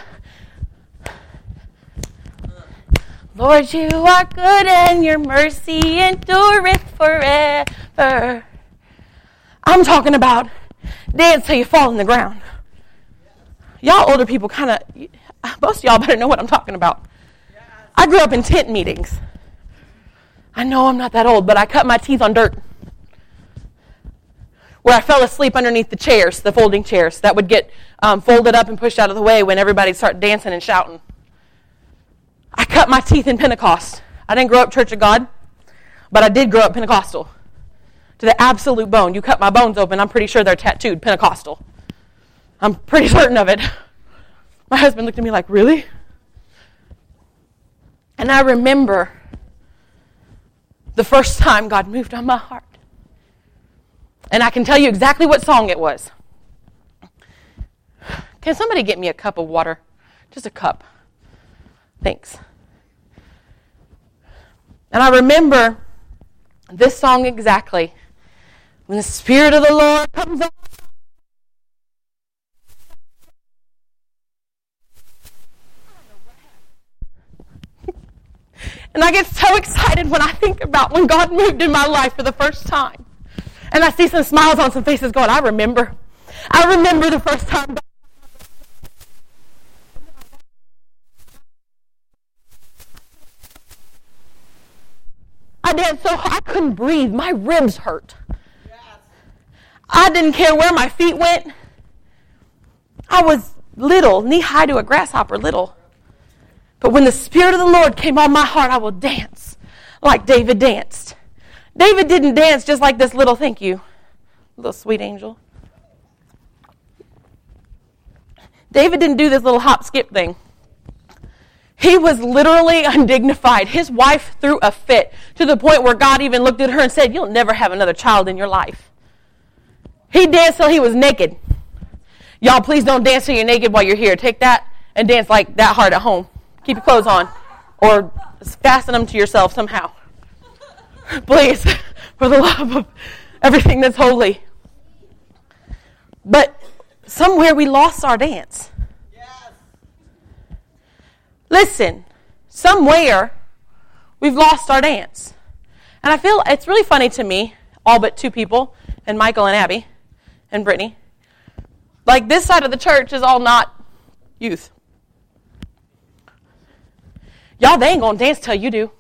Lord, you are good and your mercy endureth forever. I'm talking about dance till you fall on the ground. Y'all older people most of y'all better know what I'm talking about. I grew up in tent meetings. I know I'm not that old, but I cut my teeth on dirt. Where I fell asleep underneath the chairs, the folding chairs, that would get folded up and pushed out of the way when everybody'd start dancing and shouting. I cut my teeth in Pentecost. I didn't grow up Church of God, but I did grow up Pentecostal. To the absolute bone. You cut my bones open, I'm pretty sure they're tattooed Pentecostal. I'm pretty certain of it. My husband looked at me like, really? And I remember the first time God moved on my heart. And I can tell you exactly what song it was. Can somebody get me a cup of water? Just a cup. Thanks. And I remember this song exactly. When the Spirit of the Lord comes on. And I get so excited when I think about when God moved in my life for the first time. And I see some smiles on some faces going, I remember the first time God. I danced so hard, I couldn't breathe. My ribs hurt. I didn't care where my feet went. I was little, knee-high to a grasshopper, little. But when the Spirit of the Lord came on my heart, I will dance like David danced. David didn't dance just like this little, thank you, little sweet angel. David didn't do this little hop-skip thing. He was literally undignified. His wife threw a fit to the point where God even looked at her and said, you'll never have another child in your life. He danced till he was naked. Y'all, please don't dance till you're naked while you're here. Take that and dance like that hard at home. Keep your clothes on. Or fasten them to yourself somehow. Please, for the love of everything that's holy. But somewhere we lost our dance. Yes. Listen, somewhere we've lost our dance. And I feel it's really funny to me, all but two people, and Michael and Abby and Brittany. Like this side of the church is all not youth. Y'all, they ain't going to dance till you do.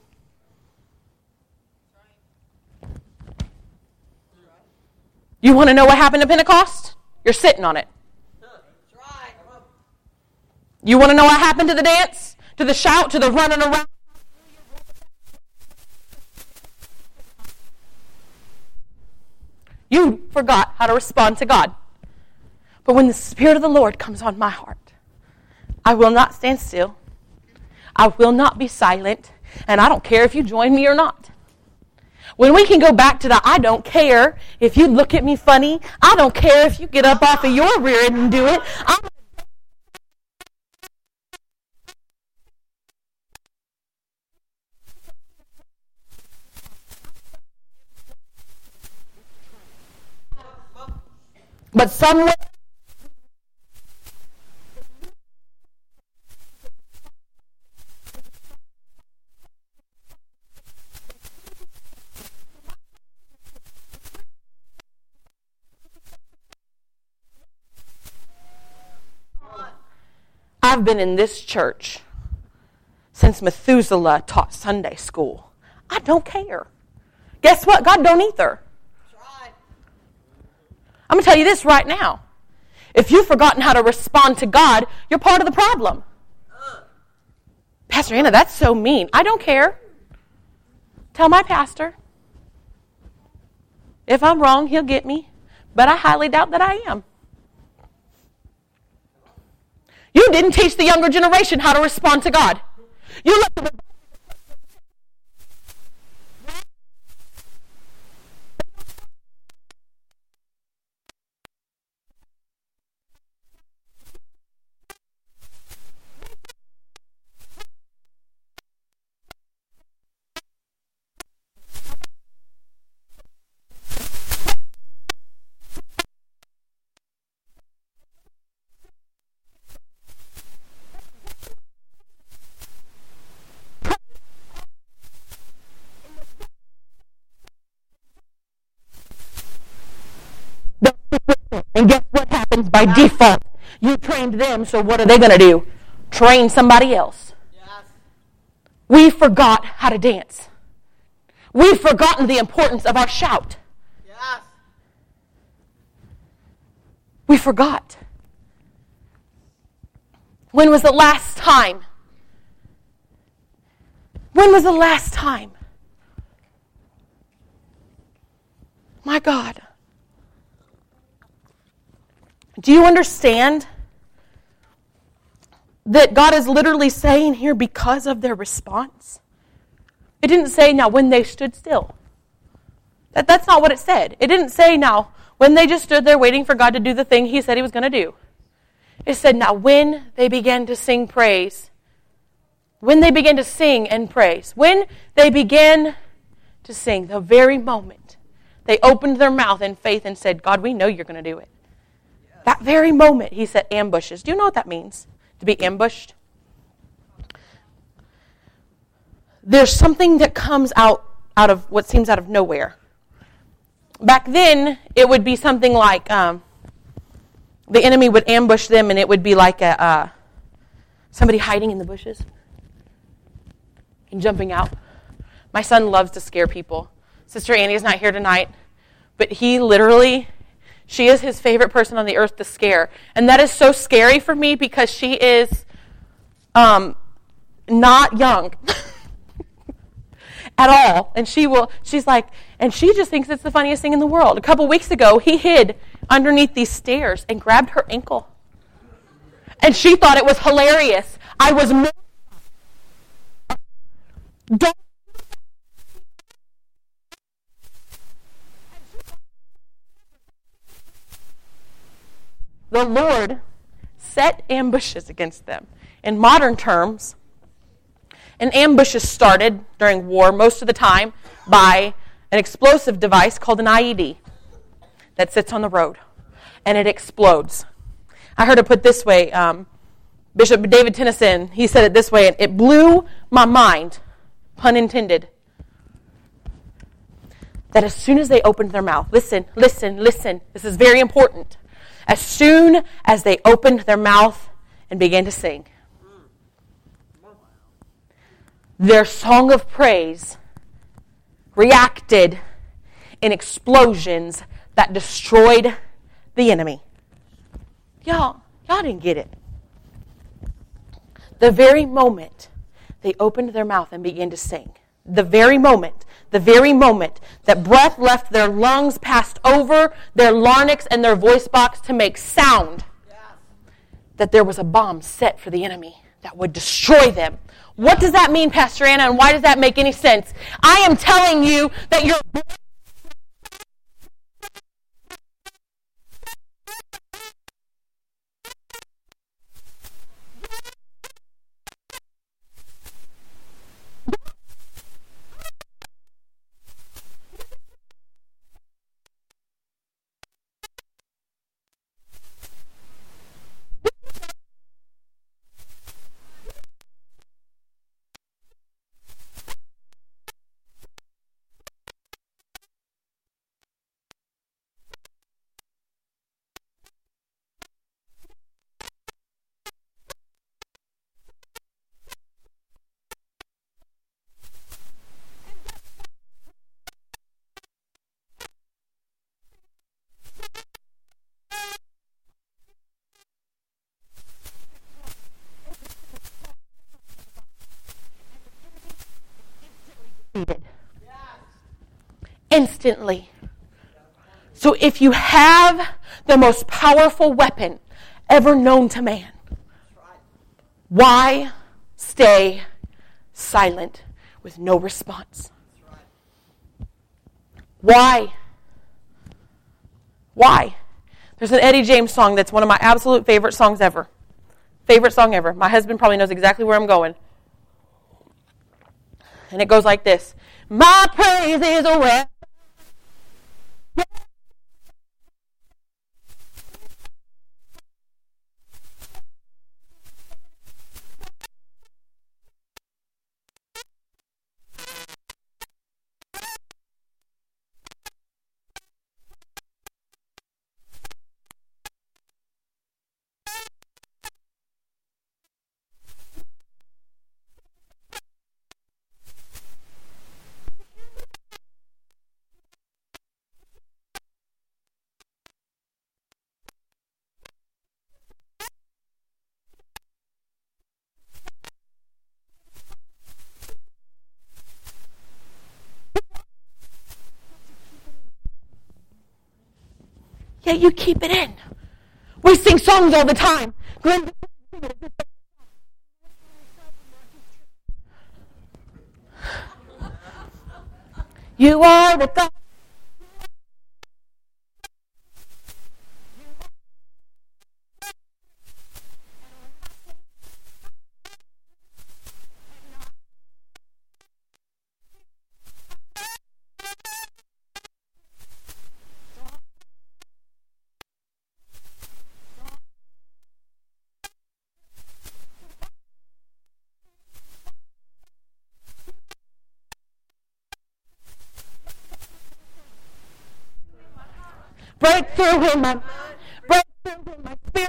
You want to know what happened at Pentecost? You're sitting on it. That's right. Come on. You want to know what happened to the dance? To the shout? To the running around? You forgot how to respond to God. But when the Spirit of the Lord comes on my heart, I will not stand still. I will not be silent. And I don't care if you join me or not. When we can go back to the I don't care if you look at me funny. I don't care if you get up off of your rear end and do it. But somewhere I've been in this church since Methuselah taught Sunday school. I don't care. Guess what? God don't either. That's right. I'm going to tell you this right now. If you've forgotten how to respond to God, you're part of the problem. Pastor Anna, that's so mean. I don't care. Tell my pastor. If I'm wrong, he'll get me. But I highly doubt that I am. You didn't teach the younger generation how to respond to God. You let them. And guess what happens by default? You trained them, so what are they going to do? Train somebody else. Yes. We forgot how to dance. We've forgotten the importance of our shout. Yes. We forgot. When was the last time? When was the last time? My God. Do you understand that God is literally saying here because of their response? It didn't say now when they stood still. That's not what it said. It didn't say now when they just stood there waiting for God to do the thing he said he was going to do. It said now when they began to sing praise. When they began to sing and praise. When they began to sing, the very moment they opened their mouth in faith and said, God, we know you're going to do it. That very moment, he set ambushes. Do you know what that means, to be ambushed? There's something that comes out of what seems out of nowhere. Back then, it would be something like the enemy would ambush them, and it would be like somebody hiding in the bushes and jumping out. My son loves to scare people. Sister Annie is not here tonight, but he literally... She is his favorite person on the earth to scare. And that is so scary for me because she is not young at all. And she's like, and she just thinks it's the funniest thing in the world. A couple weeks ago, he hid underneath these stairs and grabbed her ankle. And she thought it was hilarious. I was don't. The Lord set ambushes against them. In modern terms, an ambush is started during war most of the time by an explosive device called an IED that sits on the road, and it explodes. I heard it put this way. Bishop David Tennyson, he said it this way, and it blew my mind, pun intended, that as soon as they opened their mouth, listen, this is very important. As soon as they opened their mouth and began to sing, their song of praise reacted in explosions that destroyed the enemy. Y'all didn't get it. The very moment they opened their mouth and began to sing, the very moment that breath left their lungs, passed over their larynx and their voice box to make sound, that there was a bomb set for the enemy that would destroy them. What does that mean, Pastor Anna, and why does that make any sense? I am telling you that your instantly. So if you have the most powerful weapon ever known to man, why stay silent with no response? Why? There's an Eddie James song that's one of my absolute favorite songs ever. Favorite song ever. My husband probably knows exactly where I'm going. And it goes like this. My praise is a weapon. Yet you keep it in. We sing songs all the time. You are the God. Breakthrough in my spirit.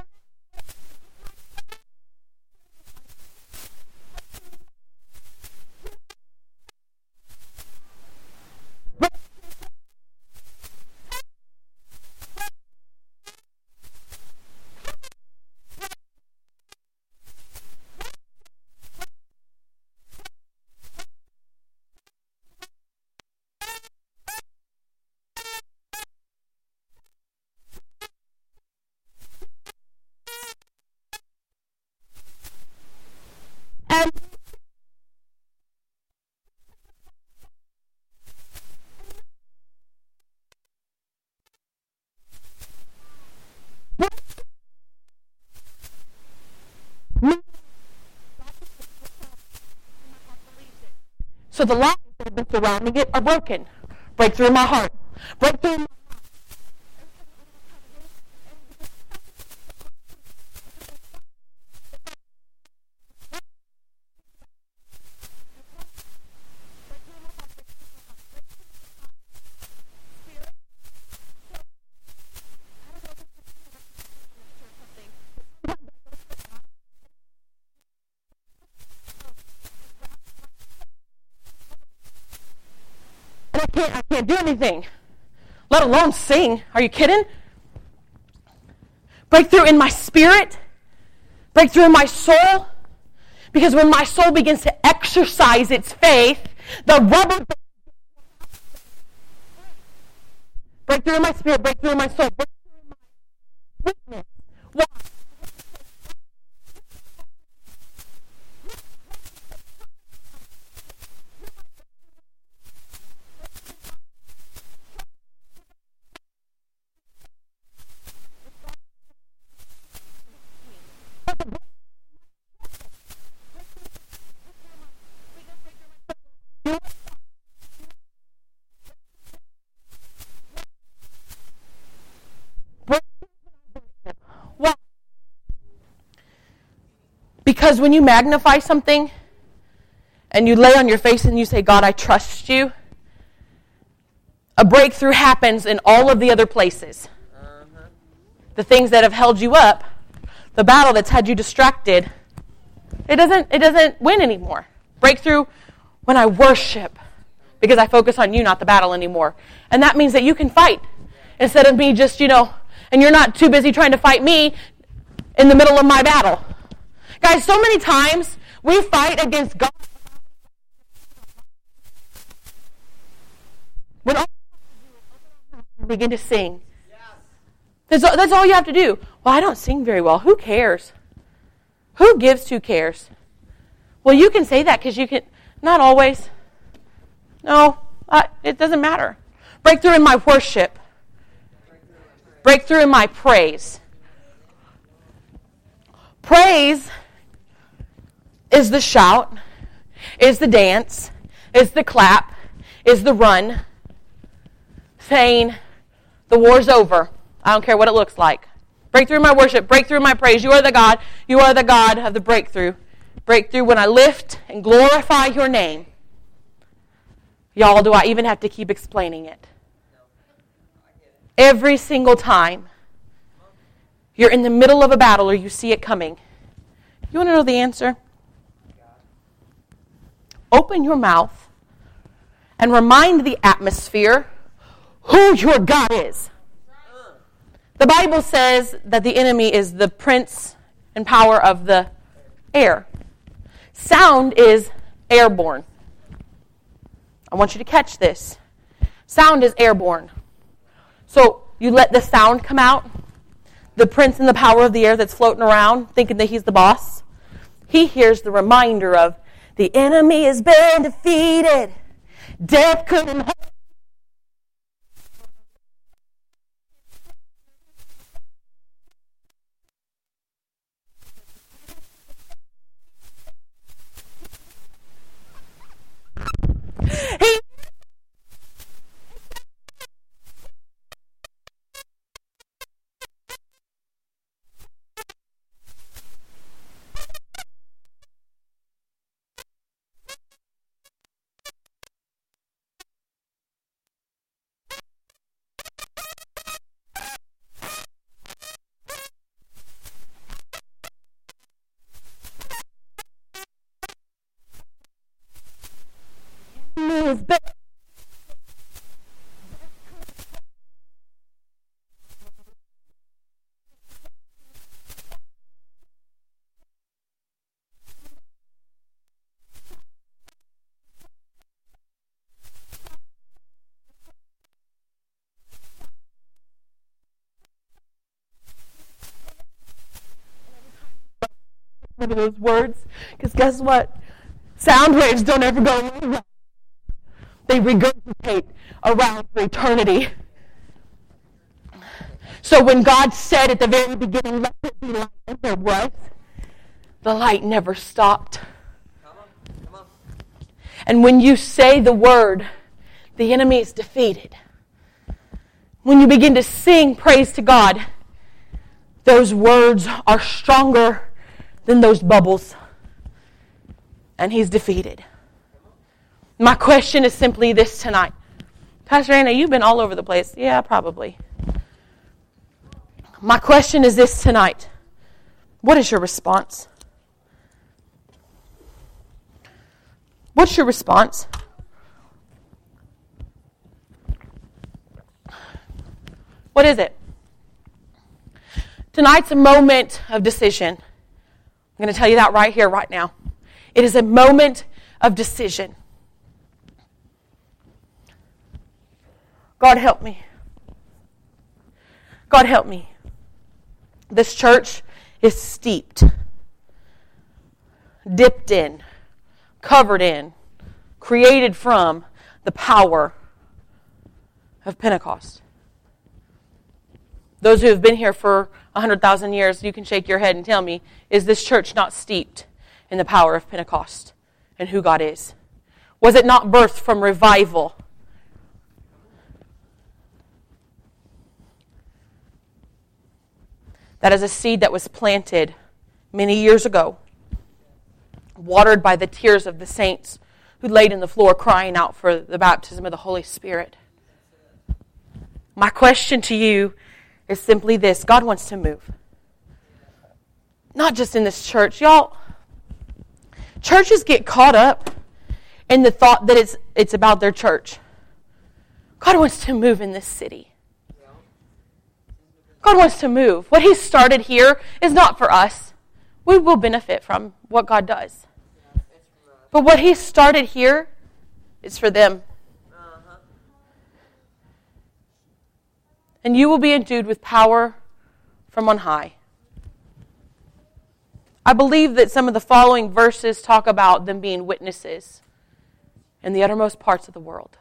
So the lies that have been surrounding it are broken. Breakthrough in my heart. Breakthrough in my I can't do anything, let alone sing. Are you kidding? Breakthrough in my spirit, breakthrough in my soul. Because when my soul begins to exercise its faith, the rubber breakthrough in my spirit, breakthrough in my soul, breakthrough in my weakness. Why? Why? Because when you magnify something and you lay on your face and you say, God, I trust you, a breakthrough happens in all of the other places. The things that have held you up, the battle that's had you distracted, it doesn't win anymore. Breakthrough when I worship, because I focus on you, not the battle anymore. And that means that you can fight instead of me just, and you're not too busy trying to fight me in the middle of my battle. Guys, so many times we fight against God. When all you begin to sing. That's all you have to do. Well, I don't sing very well. Who cares? Who gives? Who cares? Well, you can say that because you can. Not always. No, it doesn't matter. Breakthrough in my worship. Breakthrough in my praise. Praise is the shout, is the dance, is the clap, is the run, saying, the war's over. I don't care what it looks like. Breakthrough in my worship, breakthrough in my praise. You are the God of the breakthrough. Breakthrough when I lift and glorify your name. Y'all, do I even have to keep explaining it? Every single time you're in the middle of a battle or you see it coming, you want to know the answer? Open your mouth and remind the atmosphere who your God is. The Bible says that the enemy is the prince and power of the air. Sound is airborne. I want you to catch this. Sound is airborne. So you let the sound come out. The prince and the power of the air that's floating around, thinking that he's the boss. He hears the reminder of, the enemy has been defeated. Death couldn't hold. Those words, because guess what? Sound waves don't ever go away. They regurgitate around for eternity. So when God said at the very beginning, let there be light, and there was, the light never stopped. Come on. And when you say the word, the enemy is defeated. When you begin to sing praise to God, those words are stronger than those bubbles. And he's defeated. My question is simply this tonight. Pastor Anna, you've been all over the place. Yeah, probably. My question is this tonight. What is your response? What's your response? What is it? Tonight's a moment of decision. I'm going to tell you that right here, right now. It is a moment of decision. God help me. God help me. This church is steeped, dipped in, covered in, created from the power of Pentecost. Those who have been here for 100,000 years, you can shake your head and tell me, is this church not steeped in the power of Pentecost and who God is? Was it not birthed from revival? That is a seed that was planted many years ago, watered by the tears of the saints who laid in the floor crying out for the baptism of the Holy Spirit. My question to you is simply this. God wants to move. Not just in this church. Y'all, churches get caught up in the thought that it's about their church. God wants to move in this city. God wants to move. What He started here is not for us. We will benefit from what God does. But what He started here is for them. And you will be endued with power from on high. I believe that some of the following verses talk about them being witnesses in the uttermost parts of the world.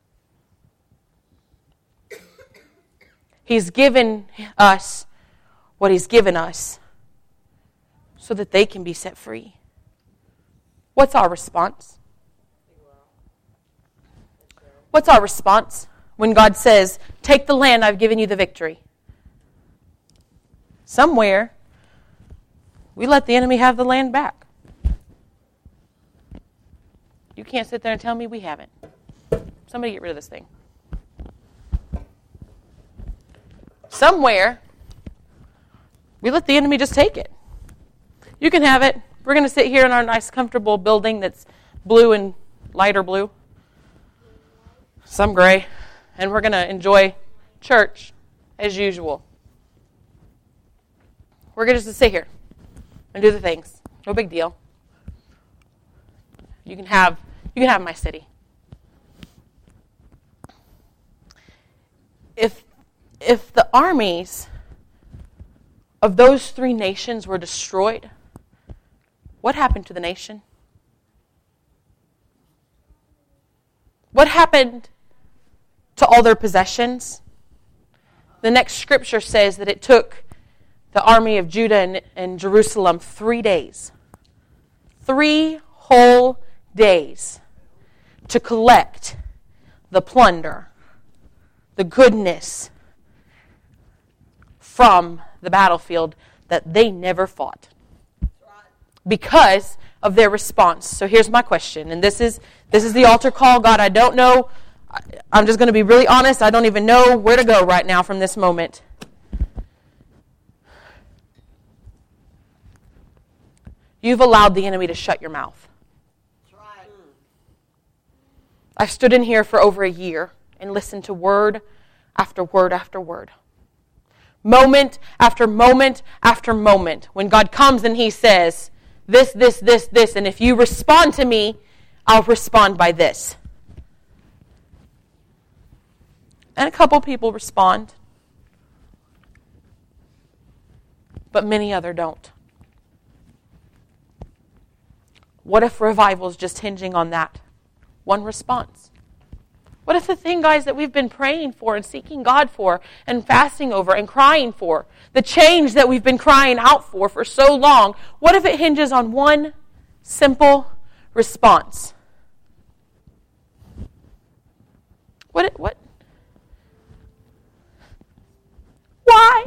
He's given us what He's given us so that they can be set free. What's our response? What's our response when God says, take the land, I've given you the victory? Somewhere, we let the enemy have the land back. You can't sit there and tell me we haven't. Somebody get rid of this thing. Somewhere, we let the enemy just take it. You can have it. We're going to sit here in our nice, comfortable building that's blue and lighter blue. Some gray. And we're going to enjoy church as usual. We're going to just sit here and do the things. No big deal. You can have my city. If the armies of those three nations were destroyed, what happened to the nation? What happened to all their possessions? The next scripture says that it took the army of Judah and Jerusalem 3 days. 3 whole days to collect the plunder, the goodness from the battlefield that they never fought because of their response. So here's my question, and this is the altar call. God, I don't know. I'm just going to be really honest. I don't even know where to go right now from this moment. You've allowed the enemy to shut your mouth. I've stood in here for over a year and listened to word after word after word. Moment after moment after moment. When God comes and He says, this, and if you respond to me, I'll respond by this. And a couple people respond. But many other don't. What if revival is just hinging on that one response? What if the thing, guys, that we've been praying for and seeking God for and fasting over and crying for, the change that we've been crying out for so long, what if it hinges on one simple response? What? Why?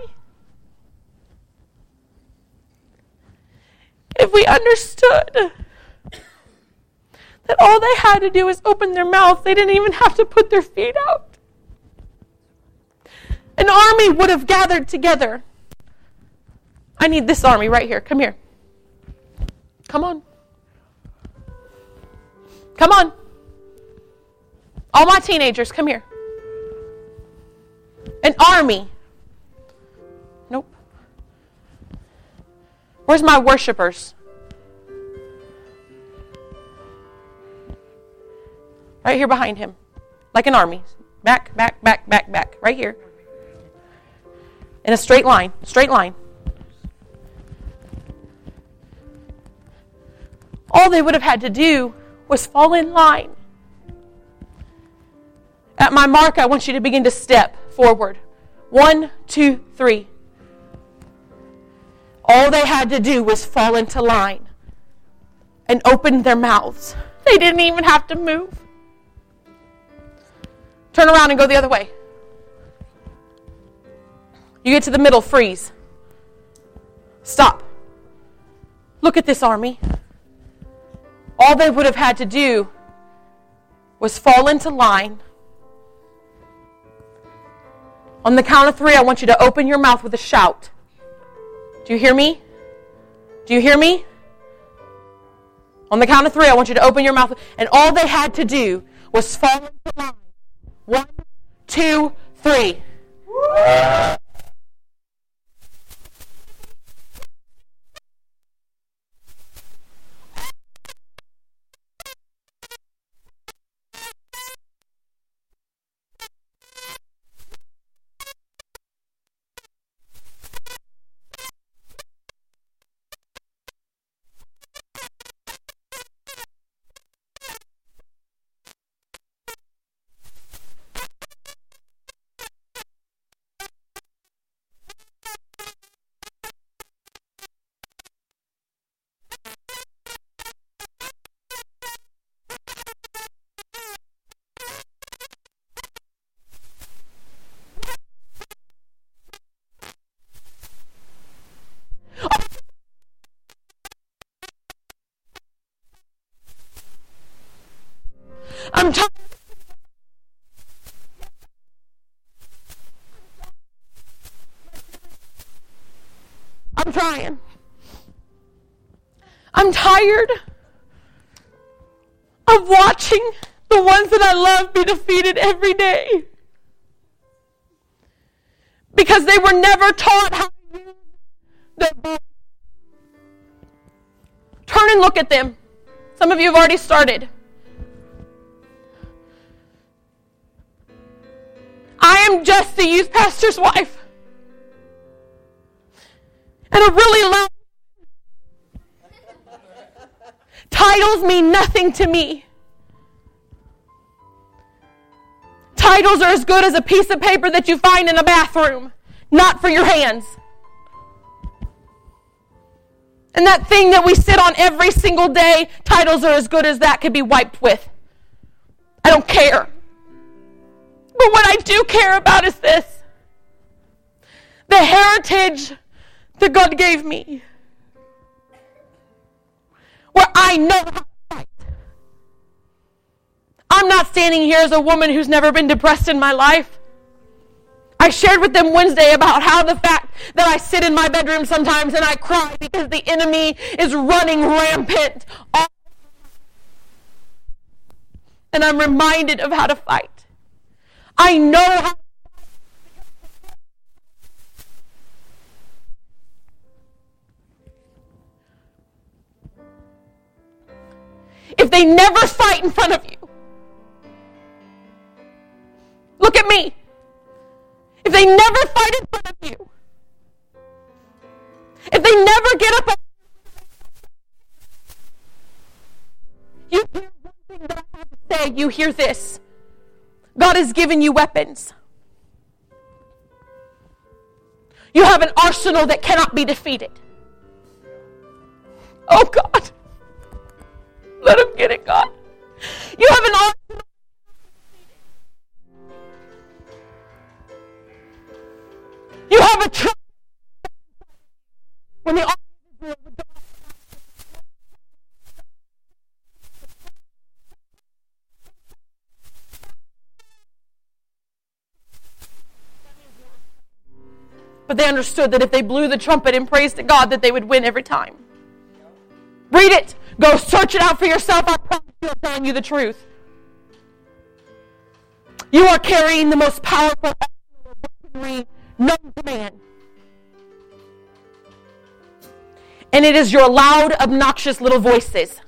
If we understood that all they had to do was open their mouth, they didn't even have to put their feet out. An army would have gathered together. I need this army right here. Come here. Come on. Come on. All my teenagers, come here. An army Where's my worshipers? Right here behind him. Like an army. Back, back, back, back, back. Right here. In a straight line. Straight line. All they would have had to do was fall in line. At my mark, I want you to begin to step forward. 1, 2, 3. All they had to do was fall into line and open their mouths. They didn't even have to move. Turn around and go the other way. You get to the middle, freeze. Stop. Look at this army. All they would have had to do was fall into line. On the count of 3, I want you to open your mouth with a shout. Do you hear me? Do you hear me? On the count of 3, I want you to open your mouth. And all they had to do was fall into line. 1, 2, 3. I'm tired. I'm trying. I'm tired of watching the ones that I love be defeated every day. Because they were never taught how to use their voice. Turn and look at them. Some of you have already started. I am just the youth pastor's wife. And a really loud titles mean nothing to me. Titles are as good as a piece of paper that you find in a bathroom, not for your hands. And that thing that we sit on every single day, titles are as good as that could be wiped with. I don't care. But what I do care about is this. The heritage that God gave me. Where I know how to fight. I'm not standing here as a woman who's never been depressed in my life. I shared with them Wednesday about how the fact that I sit in my bedroom sometimes and I cry because the enemy is running rampant. And I'm reminded of how to fight. I know how. If they never fight in front of you, look at me. If they never fight in front of you, if they never get up, you hear one thing that I have to say, you hear this. God has given you weapons. You have an arsenal that cannot be defeated. Oh God. Let him get it, God. You have an arsenal. You have a trumpet. When the army of Israel would go, but they understood that if they blew the trumpet and praised to God, that they would win every time. Read it. Go search it out for yourself. I promise you, I'm telling you the truth. You are carrying the most powerful weaponry known to man. And it is your loud, obnoxious little voices